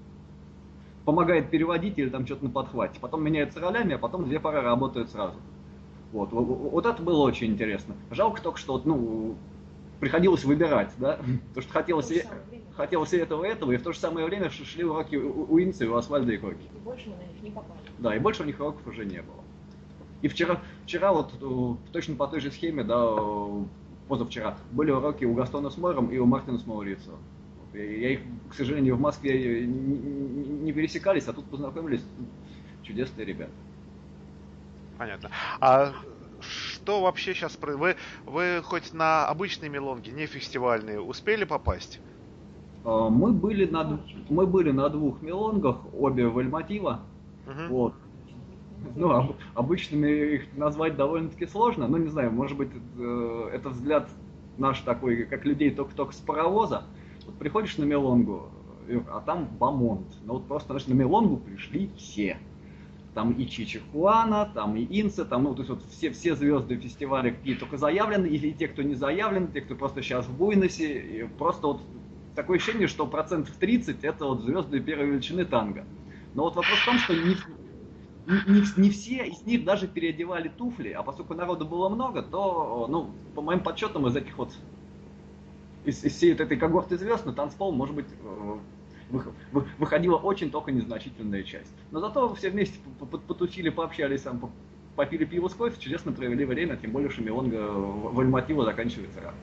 помогает переводить или там что-то на подхвате. Потом меняются ролями, а потом две пары работают сразу. Вот, вот, вот это было очень интересно. Жалко только, что ну, приходилось выбирать, да, потому что хотелось, и, хотелось и этого, и этого, и в то же самое время шли уроки у, у Инцы, у Асфальда и Коки. и больше мы на них не попали. Да, и больше у них уроков уже не было. И вчера, вчера вот э, точно по той же схеме, да, э, позавчера, были уроки у Гастона с Мойром и у Мартина с Маурицио. Вот, я, я их, к сожалению, в Москве не, не, не пересекались, а тут познакомились. Чудесные ребята. Понятно. А что вообще сейчас... про- Вы, вы хоть на обычные мелонги, не фестивальные, успели попасть? Э, Мы были на, д- мы были на двух мелонгах, обе в Альматива. Мгм. Вот. Ну, об- обычными их назвать довольно-таки сложно. Ну, не знаю, может быть, э, это взгляд наш такой, как людей только-только с паровоза. Вот приходишь на мелонгу, э, а там бомонд. Ну, вот просто, знаешь, на мелонгу пришли все. Там и Чичихуана, там и Инца, там, ну, то есть вот все, все звезды фестиваля, какие только заявлены, или те, кто не заявлен, те, кто просто сейчас в Буэносе, и просто вот такое ощущение, что процентов тридцать это вот звезды первой величины танго. Но вот вопрос в том, что не, не, не все из них даже переодевали туфли, а поскольку народу было много, то, ну, по моим подсчетам, из этих вот, из, из всей вот этой когорты звезд на танцпол, может быть, э, вы- вы- выходила очень только незначительная часть. Но зато все вместе п- п- потусили, пообщались, там, по- попили пиво с кофе, чудесно провели время, тем более, что мелонга в в Альматива заканчивается рано.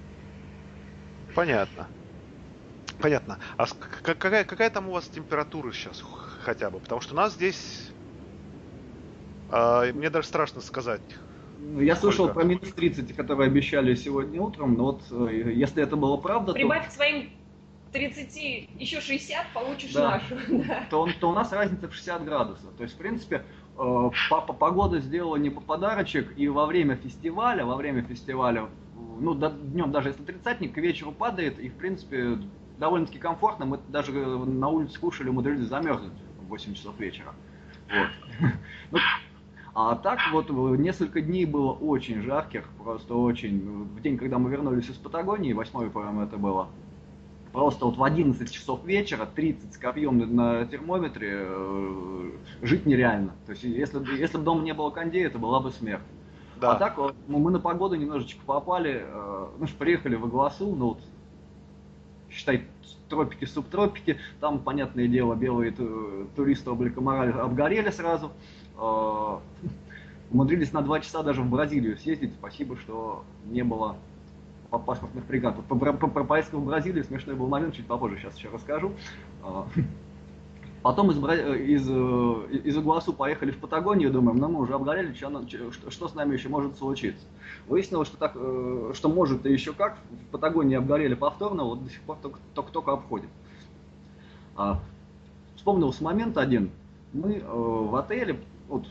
Понятно. Понятно. А с- к- какая, какая там у вас температура сейчас хотя бы? Потому что у нас здесь... а, мне даже страшно сказать. Я слышал Ольга. про минус тридцать, которые обещали сегодня утром, но вот э, если это было правда, Прибавь к своим тридцати еще шестьдесят, получишь Да. нашу. Да. то, то, то у нас разница в шестьдесят градусов. То есть, в принципе, э, по- погода сделала не по подарочек, и во время фестиваля, во время фестиваля, ну, до- днем даже если тридцатник, к вечеру падает, и, в принципе, довольно-таки комфортно. Мы даже на улице кушали, умудрились замерзнуть в восемь часов вечера. Вот. Ну, а так вот несколько дней было очень жарких, просто очень. В день, когда мы вернулись из Патагонии, восьмой, по-моему, это было, просто вот в одиннадцать часов вечера, тридцать с копьем на термометре, э, жить нереально. То есть если, если бы дома не было кондея, это была бы смерть. Да. А так вот, мы на погоду немножечко попали, э, ну что приехали в Игласу, ну вот, считай, тропики, субтропики, там, понятное дело, белые ту- туристы облика морали обгорели сразу. Э, умудрились на два часа даже в Бразилию съездить, спасибо, что не было по паспортных преград. Вот По, по, по поездке в Бразилию смешной был момент, чуть попозже сейчас еще расскажу. Э, Потом из, Бра- из, э, из Игуасу поехали в Патагонию, думаем, ну мы уже обгорели, чё нам- чё- что, что с нами еще может случиться. Выяснилось, что, так, э, что может и еще как, в Патагонии обгорели повторно, вот до сих пор только, только, только обходит. А, вспомнился момент один, мы э, в отеле, вот,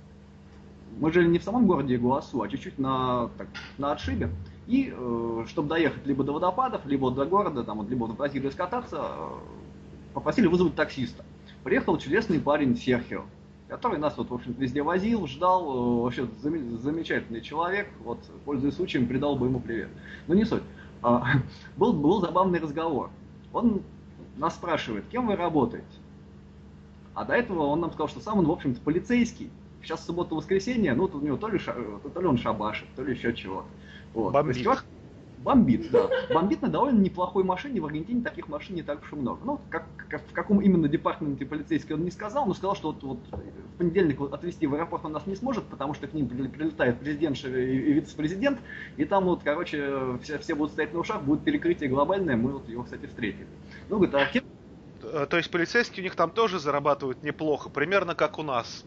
мы жили не в самом городе Игуасу, а чуть-чуть на, так, на отшибе, и э, чтобы доехать либо до водопадов, либо до города, там, вот, либо в Бразилию скататься, э, попросили вызвать таксиста. Приехал чудесный парень Серхио, который нас вот, в общем, везде возил, ждал, вообще зам- замечательный человек, вот, пользуясь случаем, передал бы ему привет. Но не суть. А, был, был забавный разговор. Он нас спрашивает, кем вы работаете? А до этого он нам сказал, что сам он, в общем-то, полицейский. Сейчас суббота-воскресенье, ну, тут у него то ли, ша- то ли он шабашит, то ли еще чего-то. Вот. Бомбит. То есть, чувак бомбит, да. Бомбит на довольно неплохой машине. В Аргентине таких машин не так уж и много. Ну, как, как- в каком именно департаменте полицейский он не сказал, но сказал, что вот, вот в понедельник вот отвезти в аэропорт он нас не сможет, потому что к ним при- прилетает президент и, и вице-президент, и там вот, короче, все, все будут стоять на ушах, будет перекрытие глобальное, мы вот его, кстати, встретили. Ну, говорит, а кем? Э, То есть полицейские у них там тоже зарабатывают неплохо, примерно как у нас.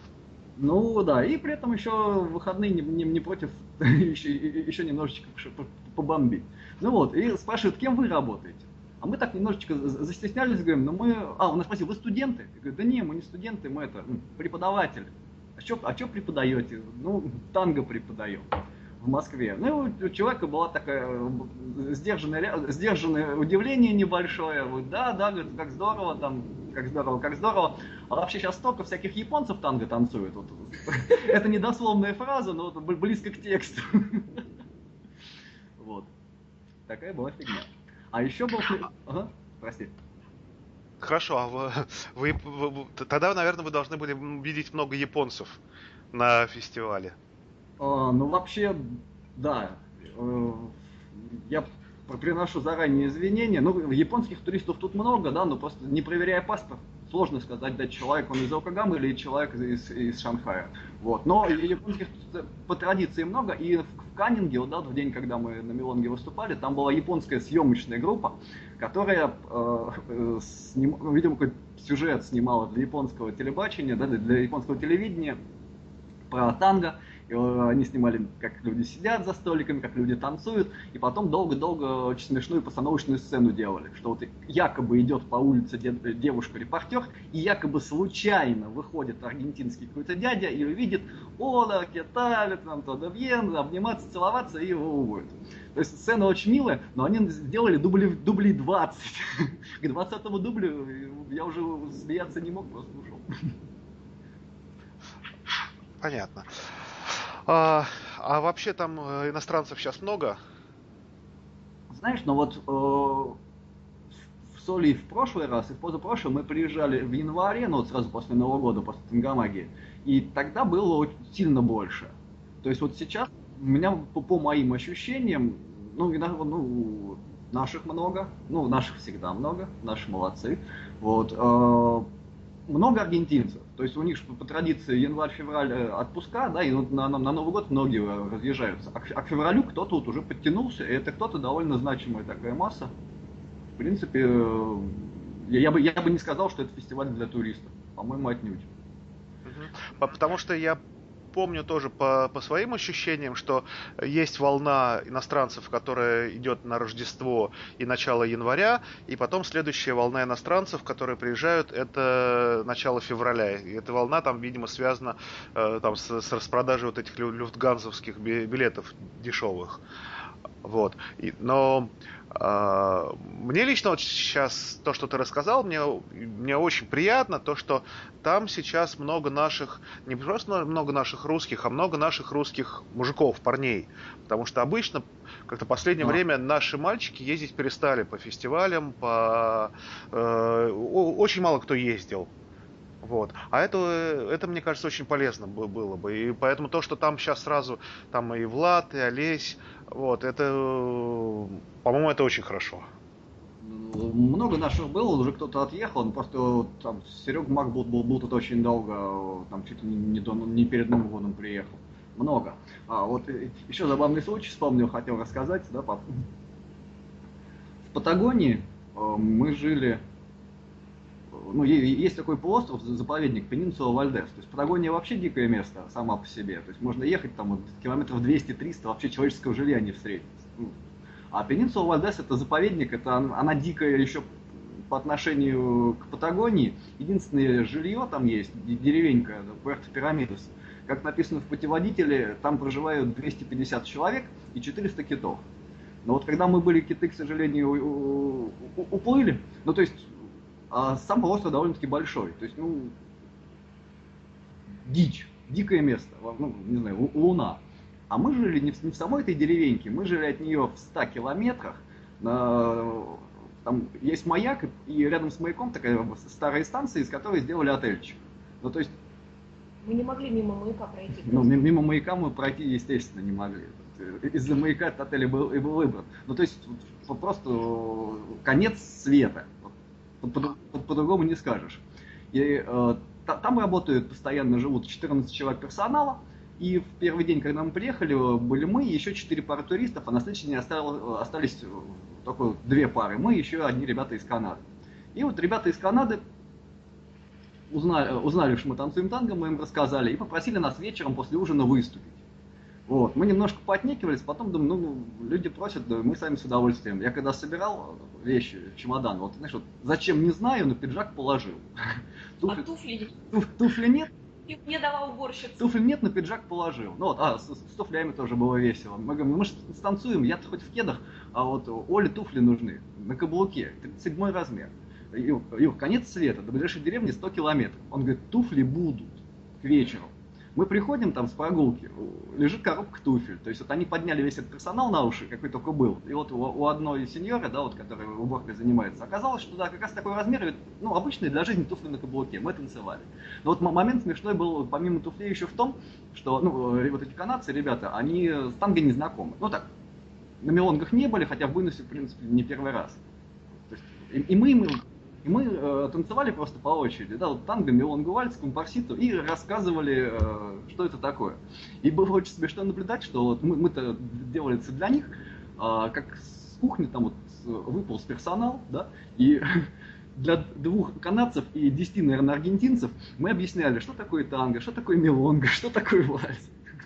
Ну да, и при этом еще в выходные не, не, не против еще, еще немножечко п- побомбить. Ну вот, и спрашивают, кем вы работаете? А мы так немножечко за- застеснялись, говорим, ну мы... А, он нас спросил, вы студенты? Я говорю, да не, мы не студенты, мы это, ну, преподаватели. А что а чё преподаете? Ну, танго преподаем в Москве. Ну, и у человека была такая э, сдержанная, ре- сдержанное удивление небольшое. Вот, да, да, говорит, как здорово, там, как здорово, как здорово. А вообще сейчас столько всяких японцев танго танцуют. Вот. Это не дословная фраза, но вот близко к тексту. Вот. Такая была фигня. А еще был... Ага, прости. Хорошо, а вы, вы- вы- вы- тогда, наверное, вы должны были видеть много японцев на фестивале. А, ну, вообще, да. Э, Я п- приношу заранее извинения. Ну, японских туристов тут много, да, но просто не проверяя паспорт, сложно сказать, да, человек он из Окагамы или человек из, из Шанхая. Вот. Но и японских тут по традиции много, и в, в Каннинге, вот, да, в день, когда мы на Мелонге выступали, там была японская съемочная группа, которая, э, э, сним, ну, видимо, какой-то сюжет снимала для японского телебачения, да, для японского телевидения про танго. И, э, они снимали, как люди сидят за столиками, как люди танцуют, и потом долго-долго очень смешную постановочную сцену делали, что вот якобы идет по улице де- девушка-репортер, и якобы случайно выходит аргентинский какой-то дядя и увидит, ола, кеталь, там, то добьен, обниматься, целоваться и его уводят. То есть сцена очень милая, но они сделали дубли, дублей двадцать. К двадцатому дублю я уже смеяться не мог, просто ушел. Понятно. А, а вообще там э, иностранцев сейчас много? Знаешь, ну вот э, в Соли и в прошлый раз, и в позапрошлый мы приезжали в январе, ну вот сразу после Нового года, после Тенгамаги, и тогда было очень сильно больше. То есть вот сейчас у меня, по, по моим ощущениям, ну, иногда, ну, наших много, ну, наших всегда много, наши молодцы, вот, э, много аргентинцев. То есть у них по традиции январь-февраль отпуска, да, и на, на, на Новый год многие разъезжаются. А к, а к февралю кто-то вот уже подтянулся, и это кто-то довольно значимая такая масса. В принципе, я, я, бы, я бы не сказал, что это фестиваль для туристов. По-моему, отнюдь. Мгм. По- Потому что я помню тоже по, по своим ощущениям, что есть волна иностранцев, которая идет на Рождество и начало января, и потом следующая волна иностранцев, которые приезжают, это начало февраля. И эта волна там, видимо, связана э, там, с, с распродажей вот этих люфтгансовских билетов дешевых. Вот. И, но э, мне лично вот сейчас то, что ты рассказал, мне, мне очень приятно, то, что там сейчас много наших, не просто много наших русских, а много наших русских мужиков, парней. Потому что обычно, как-то в последнее а. время наши мальчики ездить перестали по фестивалям, по... Э, очень мало кто ездил. Вот. А это, это, мне кажется, очень полезно было бы. И поэтому то, что там сейчас сразу там и Влад, и Олесь, вот, это, по-моему, это очень хорошо. Много наших было, уже кто-то отъехал, но просто там Серега Мак был, был, был тут очень долго, там чуть ли не, до, не перед Новым годом приехал. Много. А вот еще забавный случай вспомнил, хотел рассказать, да, пап. В Патагонии мы жили. Ну, есть такой полуостров, заповедник, Пенинсула Вальдес. То есть Патагония вообще дикое место сама по себе. То есть можно ехать там вот, километров двести-триста, вообще человеческого жилья не встретить. А Пенинсула Вальдес это заповедник, это она дикая еще по отношению к Патагонии. Единственное жилье там есть, деревенька, Пуэрто-Пирамидос. Как написано в путеводителе, там проживают двести пятьдесят человек и четыреста китов. Но вот когда мы были, киты, к сожалению, уплыли. Ну, то есть а сам полуостров довольно-таки большой. То есть, ну, дичь, дикое место, ну, не знаю, луна. А мы жили не в, не в самой этой деревеньке, мы жили от нее в ста километрах. На, там есть маяк, и рядом с маяком такая старая станция, из которой сделали отельчик. Ну, то есть... Мы не могли мимо маяка пройти. Ну, мимо маяка мы пройти, естественно, не могли. Из-за маяка этот отель и был, и был выбран. Ну, то есть, просто конец света. По-другому не скажешь. И, э, там работают, постоянно живут четырнадцать человек персонала. И в первый день, когда мы приехали, были мы и еще четыре пары туристов, а на следующий день осталось, остались только две пары. Мы и еще одни ребята из Канады. И вот ребята из Канады узнали, узнали, что мы танцуем танго, мы им рассказали и попросили нас вечером после ужина выступить. Вот. Мы немножко поотнекивались, потом думаем, ну, люди просят, да, мы сами с удовольствием. Я когда собирал вещи, чемодан, вот, знаешь, вот, зачем, не знаю, но пиджак положил. Туфли, а туфли? Туф, туфли нет? Мне дала уборщица. Туфли нет, но пиджак положил. Ну вот, а, с, с туфлями тоже было весело. Мы говорим, мы же станцуем, я-то хоть в кедах, а вот Оле туфли нужны, на каблуке, тридцать седьмой размер. Юр, Юр, конец света, до ближайшей деревни сто километров. Он говорит, туфли будут к вечеру. Мы приходим там с прогулки, лежит коробка туфель. То есть вот они подняли весь этот персонал на уши, какой только был. И вот у, у одной сеньоры, да, вот, которая уборкой занимается, оказалось, что да, как раз такой размер, ну, обычные для жизни туфли на каблуке. Мы танцевали. Но вот момент смешной был, помимо туфлей, еще в том, что, ну, вот эти канадцы, ребята, они с танго не знакомы. Ну так, на мелонгах не были, хотя в Буэносе, в принципе, не первый раз. То есть, и, и мы, мы И мы э, танцевали просто по очереди, да, вот танго, мелонгу, вальс, компарситу, и рассказывали, э, что это такое. И было очень смешно наблюдать, что вот мы, мы-то делали это для них, э, как с кухни там вот выполз персонал, да, и для двух канадцев и десяти, наверное, аргентинцев мы объясняли, что такое танго, что такое мелонга, что такое вальс.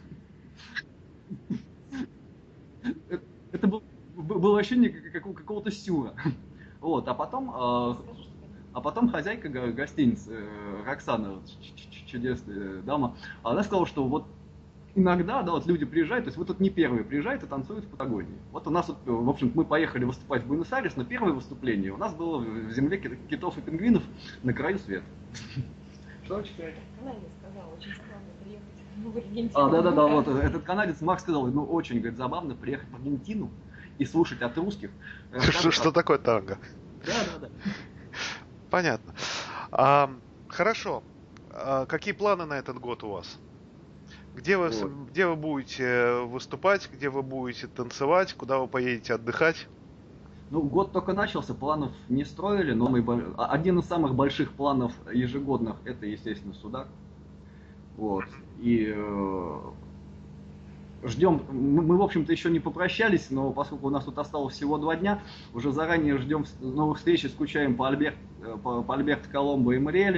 Это было ощущение какого-то сюра. Вот, а потом, э, а потом хозяйка гостиницы, э, Роксана, чудесная дама, она сказала, что вот иногда, да, вот люди приезжают, то есть вы тут не первые приезжают и танцуют в Патагонии. Вот у нас, вот, в общем, мы поехали выступать в Буэнос-Айрес, но первое выступление у нас было в земле китов и пингвинов на краю света. Что очень приятно. Канадец сказал, очень забавно приехать в Аргентину. А, да-да-да, вот этот канадец Макс сказал, ну очень, говорит, забавно приехать в Аргентину и слушать от русских. Что, что такое танго? Да, да, да. Понятно. А, хорошо. А какие планы на этот год у вас? Где вы, вот. где вы будете выступать, где вы будете танцевать, куда вы поедете отдыхать? Ну, год только начался, планов не строили, но мы, один из самых больших планов ежегодных это, естественно, Судак. Вот. И э, ждем, мы, мы, в общем-то, еще не попрощались, но поскольку у нас тут осталось всего два дня, уже заранее ждем новых встреч и скучаем по, Альберт, по, по Альберто Коломбо и Мариэле.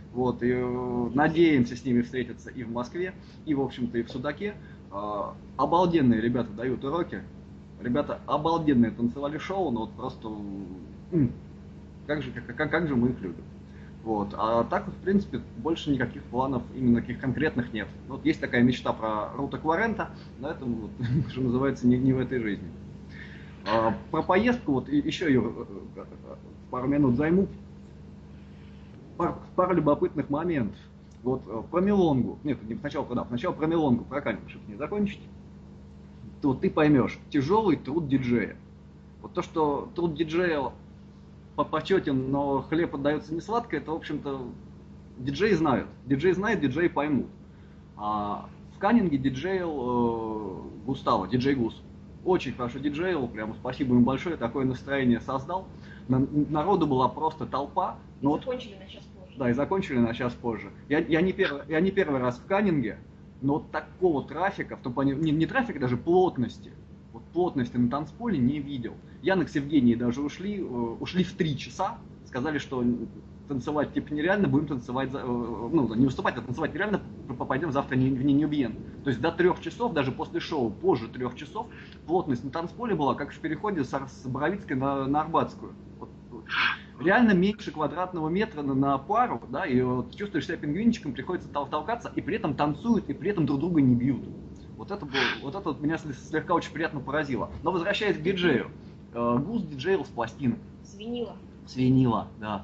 Вот, и э, надеемся с ними встретиться и в Москве, и, в общем-то, и в Судаке. Э, обалденные ребята дают уроки. Ребята обалденные танцевали шоу, но вот просто... М, как же, как, как же мы их любим. Вот. А так, в принципе, больше никаких планов именно таких конкретных нет. Вот есть такая мечта про Рута Кварента, но это, вот, что называется, не, не в этой жизни. А, про поездку, вот еще ее пару минут займу. Пар, пару любопытных моментов. Вот про мелонгу. Нет, не сначала куда? Сначала про мелонгу, про камень, чтобы не закончить. То ты поймешь, тяжелый труд диджея. Вот то, что труд диджея почетен, но хлеб отдается не сладко, это, в общем-то, диджеи знают. Диджей знает, диджеи поймут. А в Каннинге диджейл э, Густаво, диджей Гус. Очень хорошо диджейл, прямо спасибо ему большое, такое настроение создал. На, народу была просто толпа. И но закончили вот, на час позже. Да, и закончили на час позже. Я, я, не, первый, я не первый раз в Каннинге, но такого трафика, в том плане, не, не трафика, даже плотности. Вот плотности на танцполе не видел. Янок с Евгенией даже ушли, э, ушли в три часа, сказали, что танцевать типа нереально, будем танцевать, э, ну, не выступать, а танцевать нереально, пойдем завтра в Ниньюбьен. То есть до трех часов, даже после шоу, позже трех часов, плотность на танцполе была, как в переходе с, с Боровицкой на, на Арбатскую. Вот, реально меньше квадратного метра на, на пару, да, и вот, чувствуешь себя пингвинчиком, приходится тол- толкаться, и при этом танцуют, и при этом друг друга не бьют. Вот это, было, вот это вот меня слегка очень приятно поразило. Но возвращаясь к диджею. Э, Гус диджейл с пластинок. С винила. С винила, да.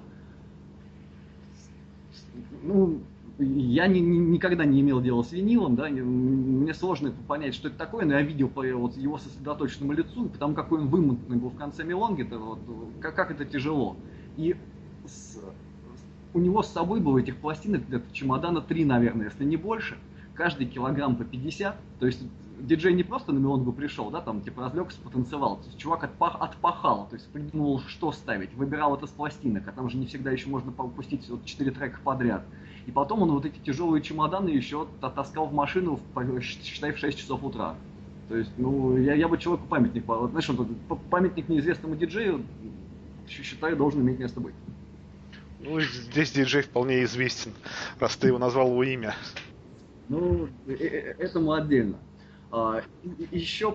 Ну, я ни, ни, никогда не имел дела с винилом, да, мне сложно понять, что это такое, но я видел по вот, его сосредоточенному лицу, потому какой он вымотанный был в конце мелонги, это вот, как, как это тяжело. И с, у него с собой было этих пластинок где-то чемодана три, наверное, если не больше. Каждый килограмм по пятьдесят, то есть диджей не просто на мелонгу пришел, да, там, типа, разлегся, потанцевал, то есть чувак отпах, отпахал, то есть придумал, что ставить, выбирал это с пластинок, а там же не всегда еще можно попустить вот четыре трека подряд. И потом он вот эти тяжелые чемоданы еще таскал в машину, в, считай, в шесть часов утра. То есть, ну, я, я бы человеку памятник, знаешь, он, памятник неизвестному диджею, считаю, должен иметь место быть. Ну, здесь диджей вполне известен, раз ты его назвал его имя. Ну, этому отдельно. Еще,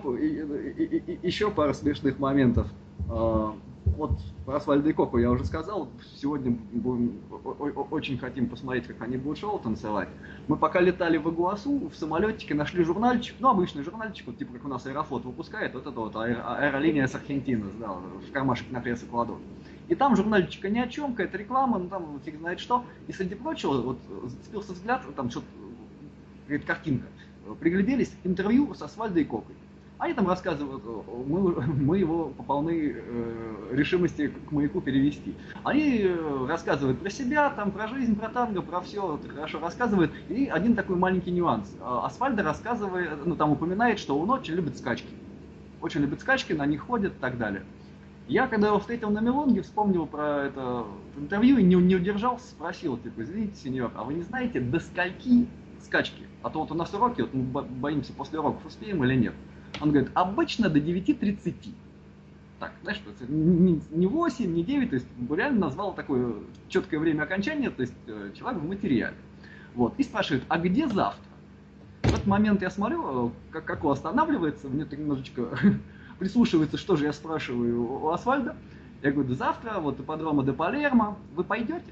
еще пару смешных моментов. Вот про Асфальда и Коку я уже сказал. Сегодня будем, очень хотим посмотреть, как они будут шоу танцевать. Мы пока летали в Игуасу, в самолетике нашли журнальчик, ну, обычный журнальчик, вот, типа как у нас Аэрофлот выпускает, вот это вот аэролиния с Аргентины, да, в кармашек на пресс и кладут. И там журнальчика ни о чем, какая-то реклама, ну там фиг знает что. И среди прочего, вот зацепился взгляд, там что-то, говорит, картинка. Пригляделись, интервью с Асфальдо и Кокой. Они там рассказывают, мы, мы его по полной э, решимости к маяку перевести. Они рассказывают про себя, там, про жизнь, про танго, про все, хорошо рассказывают. И один такой маленький нюанс. Асфальдо рассказывает, ну там упоминает, что он очень любит скачки. Очень любит скачки, на них ходит и так далее. Я, когда его встретил на мелонге, вспомнил про это интервью и не, не удержался, спросил, типа, извините, сеньор, а вы не знаете, до скольки скачки? А то вот у нас уроки, вот мы боимся после уроков, успеем или нет. Он говорит, обычно до девяти тридцати. Так, знаешь, не восемь, не девять, то есть реально назвал такое четкое время окончания, то есть человек в материале. Вот, и спрашивает, а где завтра? В этот момент я смотрю, как, как он останавливается, мне так немножечко прислушивается, что же я спрашиваю у Асфальда. Я говорю, завтра, вот ипподрома де Палермо, вы пойдете?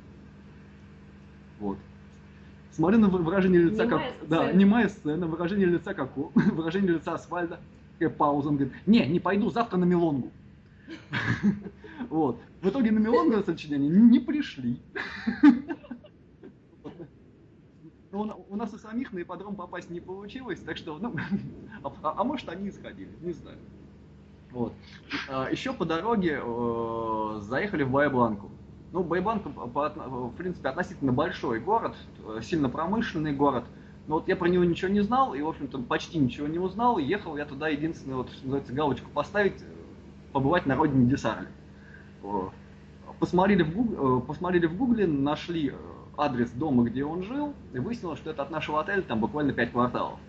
Вот. Смотрю на выражение лица, немая как... Да, немая сцена, выражение лица как... выражение лица Асфальда. Такая пауза, он говорит, не, не пойду, завтра на мелонгу. Вот. В итоге на мелонгу на сочинение не пришли. У нас у самих на ипподром попасть не получилось, так что, ну, а, а может они и сходили, не знаю. Вот. Еще по дороге э, заехали в Баия-Бланку. Ну, Баия-Бланка, в принципе, относительно большой город, сильно промышленный город. Но вот я про него ничего не знал, и, в общем-то, почти ничего не узнал. И ехал я туда единственное, вот, что называется, галочку поставить, побывать на родине Десарли. Посмотрели в Гугле, посмотрели в Гугле, нашли адрес дома, где он жил, и выяснилось, что это от нашего отеля там буквально пять кварталов.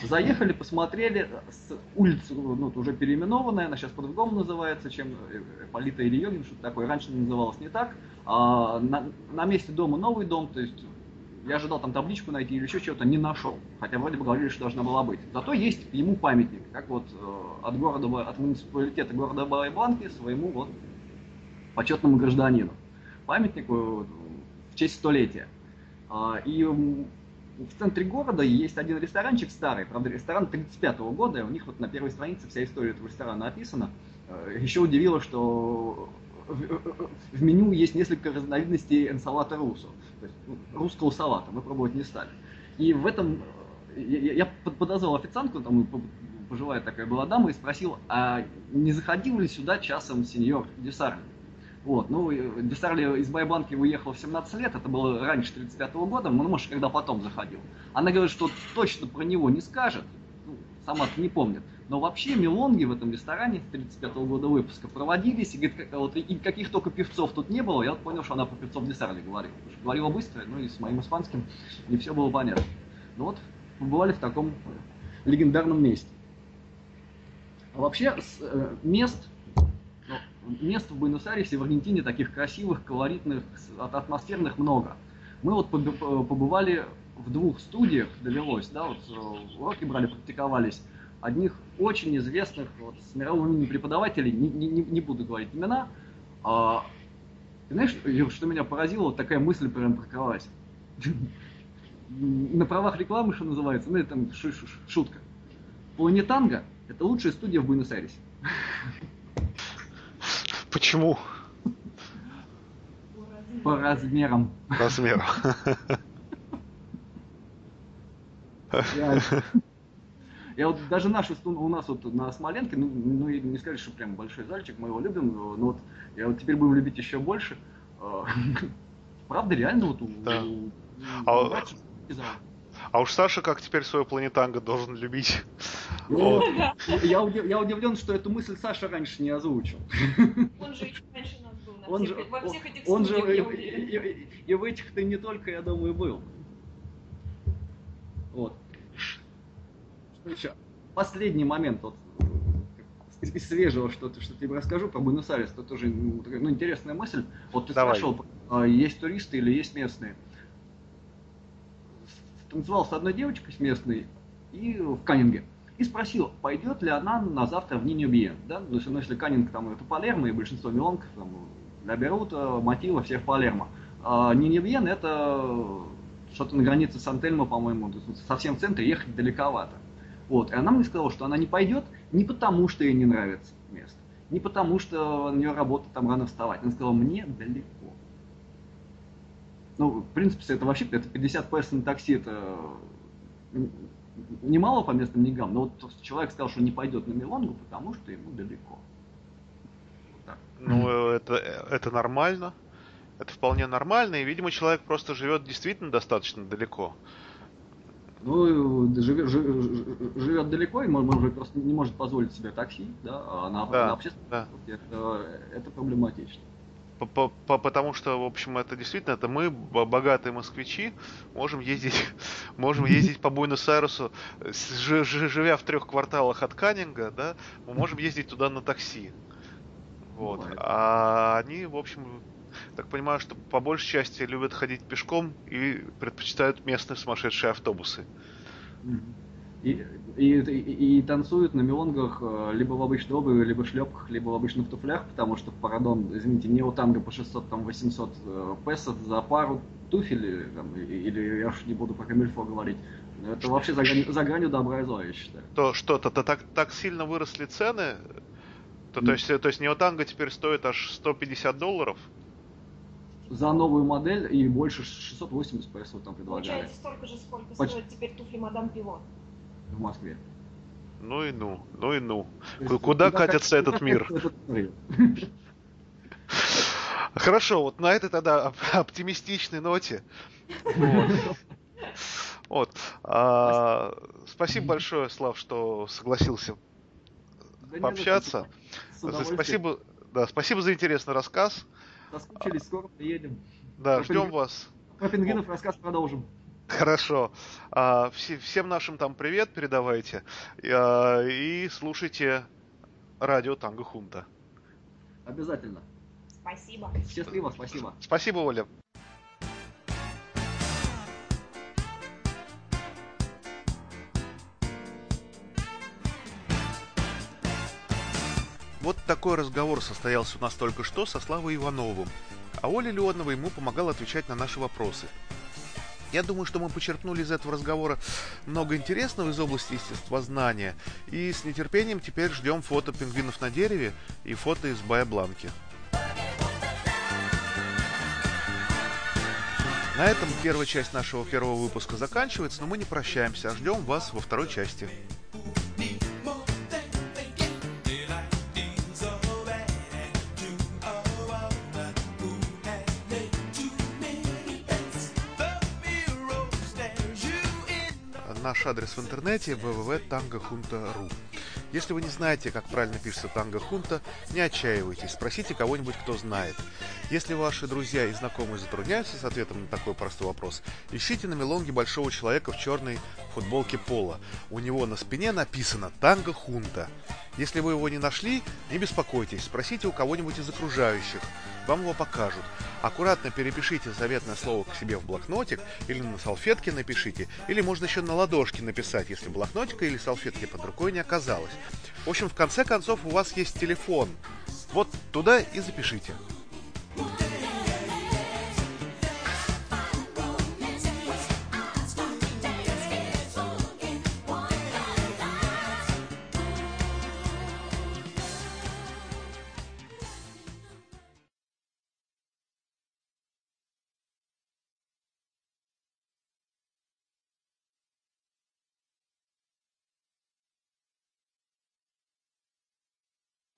Заехали, посмотрели, с улицы, ну, уже переименованная, она сейчас по-другому называется, чем Полита или Йогин, что-то такое, раньше называлась не так. А на, на месте дома новый дом, то есть я ожидал там табличку найти или еще чего-то, не нашел. Хотя вроде бы говорили, что должна была быть. Зато есть ему памятник, как вот от города, от муниципалитета города Баи-Бланки своему вот почетному гражданину. Памятник в честь столетия. И в центре города есть один ресторанчик старый, правда, ресторан тридцать пятого года, и у них вот на первой странице вся история этого ресторана описана. Еще удивило, что в меню есть несколько разновидностей энсалата руссо, то есть русского салата, мы пробовать не стали. И в этом я подозвал официантку, там пожилая такая была дама, и спросил, а не заходил ли сюда часом сеньор Десарли? Вот, ну, Десарли из Баи-Бланки уехал в семнадцать лет, это было раньше тридцать пятого года, ну, может, когда потом заходил. Она говорит, что точно про него не скажет, ну, сама-то не помнит. Но вообще мелонги в этом ресторане тридцать пятого года выпуска проводились, и, говорит, вот, и каких только певцов тут не было, я вот понял, что она про певцов Десарли говорила. Потому что говорила быстро, ну и с моим испанским не все было понятно. Ну вот, побывали в таком легендарном месте. А вообще, с, э, мест... Мест в Буэнос-Айресе, в Аргентине таких красивых, колоритных, атмосферных много. Мы вот побывали в двух студиях, довелось, да, вот уроки брали, практиковались. Одних очень известных, вот, с мировым именем преподавателей, не, не, не буду говорить имена. А, ты знаешь, Юр, что меня поразило, вот такая мысль прям прокралась. На правах рекламы, что называется, ну это шутка. Планетанга — это лучшая студия в Буэнос-Айресе. Почему? По размерам. Размерам. Я, я вот даже наши у нас вот на Смоленке, ну, ну не сказать, что прям большой зальчик, мы его любим, но вот я вот теперь будем любить еще больше. Правда, реально вот у, да. у, а, у а уж Саша как теперь свою планетанго должен любить. Ну, вот. я, удив, я удивлен, что эту мысль Саша раньше не озвучил. Он же еще раньше нас был на он всех, же, во всех этих он студиях, же, я и, и, и, и в этих-то не только, я думаю, был. Вот. Что еще? Последний момент вот, из, из свежего, что, что тебе расскажу про Буэнос-Айрес, это тоже ну, интересная мысль. Вот ты Давай. спрашивал, есть туристы или есть местные. Танцевал с одной девочкой, с местной, и в Каннинге. И спросил, пойдет ли она на завтра в Ниньо-Бьен. Да? То есть, ну, если Каннинг там это Палермо, и большинство мелонг, там, Ля Берута, Мотива, все в Палермо. А Ниньо-Бьен это что-то на границе с Антельмо, по-моему, совсем в центре, ехать далековато. Вот. И она мне сказала, что она не пойдет не потому, что ей не нравится место, не потому, что у нее работа там рано вставать. Она сказала, мне далеко. Ну, в принципе, это вообще это пятьдесят песо на такси, это немало по местным деньгам, но вот человек сказал, что не пойдет на Мелонгу, потому что ему далеко. Вот так. Ну, это, это нормально. Это вполне нормально, и, видимо, человек просто живет действительно достаточно далеко. Ну, живет, живет далеко, и, может быть, просто не может позволить себе такси, да, а на, да, на общественном да. это, это проблематично. Потому что, в общем, это действительно, это мы, богатые москвичи, можем ездить, можем ездить по Буэнос-Айресу, живя в трех кварталах от Каннинга, да, мы можем ездить туда на такси. Вот. Бывает. А они, в общем, так понимаю, что по большей части любят ходить пешком и предпочитают местные сумасшедшие автобусы. И, и, и, и танцуют на мелонгах либо в обычной обуви, либо в шлепках, либо в обычных туфлях, потому что в Парадон, извините, неотанго по шестьсот-восемьсот песо за пару туфель, там, или я уж не буду про камильфо говорить, это вообще за гранью, за гранью добра и зла, я считаю. То что-то то так, так сильно выросли цены, то, mm. то есть, то есть неотанго теперь стоит аж сто пятьдесят долларов? За новую модель и больше шестьсот восемьдесят песо там предлагали. Получается столько же, сколько Поч... стоят теперь туфли мадам Пиво. В Москве. Ну и ну, ну и ну. Куда, куда катится как, этот куда мир? Этот... Хорошо, вот на этой тогда оптимистичной ноте. Вот. Вот. А, спасибо большое, Слав, что согласился да пообщаться. За, спасибо, да, спасибо за интересный рассказ. Соскучились, скоро приедем. Да, про ждем пингвин... вас. Про пингвинов рассказ продолжим. Хорошо. А, все, всем нашим там привет передавайте. А, и слушайте радио Танго Хунта. Обязательно. Спасибо. Счастливо, спасибо. Спасибо, Оля. Вот такой разговор состоялся у нас только что со Славой Ивановым, а Оля Леонова ему помогала отвечать на наши вопросы. Я думаю, что мы почерпнули из этого разговора много интересного из области естествознания, и с нетерпением теперь ждем фото пингвинов на дереве и фото из Баия-Бланки. На этом первая часть нашего первого выпуска заканчивается, но мы не прощаемся, а ждем вас во второй части. Наш адрес в интернете дабл ю дабл ю дабл ю точка танго хунта точка ру. Если вы не знаете, как правильно пишется Танго Хунта, не отчаивайтесь, спросите кого-нибудь, кто знает. Если ваши друзья и знакомые затрудняются с ответом на такой простой вопрос, ищите на мелонге большого человека в черной футболке поло. У него на спине написано «Танго Хунта». Если вы его не нашли, не беспокойтесь, спросите у кого-нибудь из окружающих, вам его покажут. Аккуратно перепишите заветное слово к себе в блокнотик, или на салфетке напишите, или можно еще на ладошке написать, если блокнотика или салфетки под рукой не оказалось. В общем, в конце концов, у вас есть телефон. Вот туда и запишите.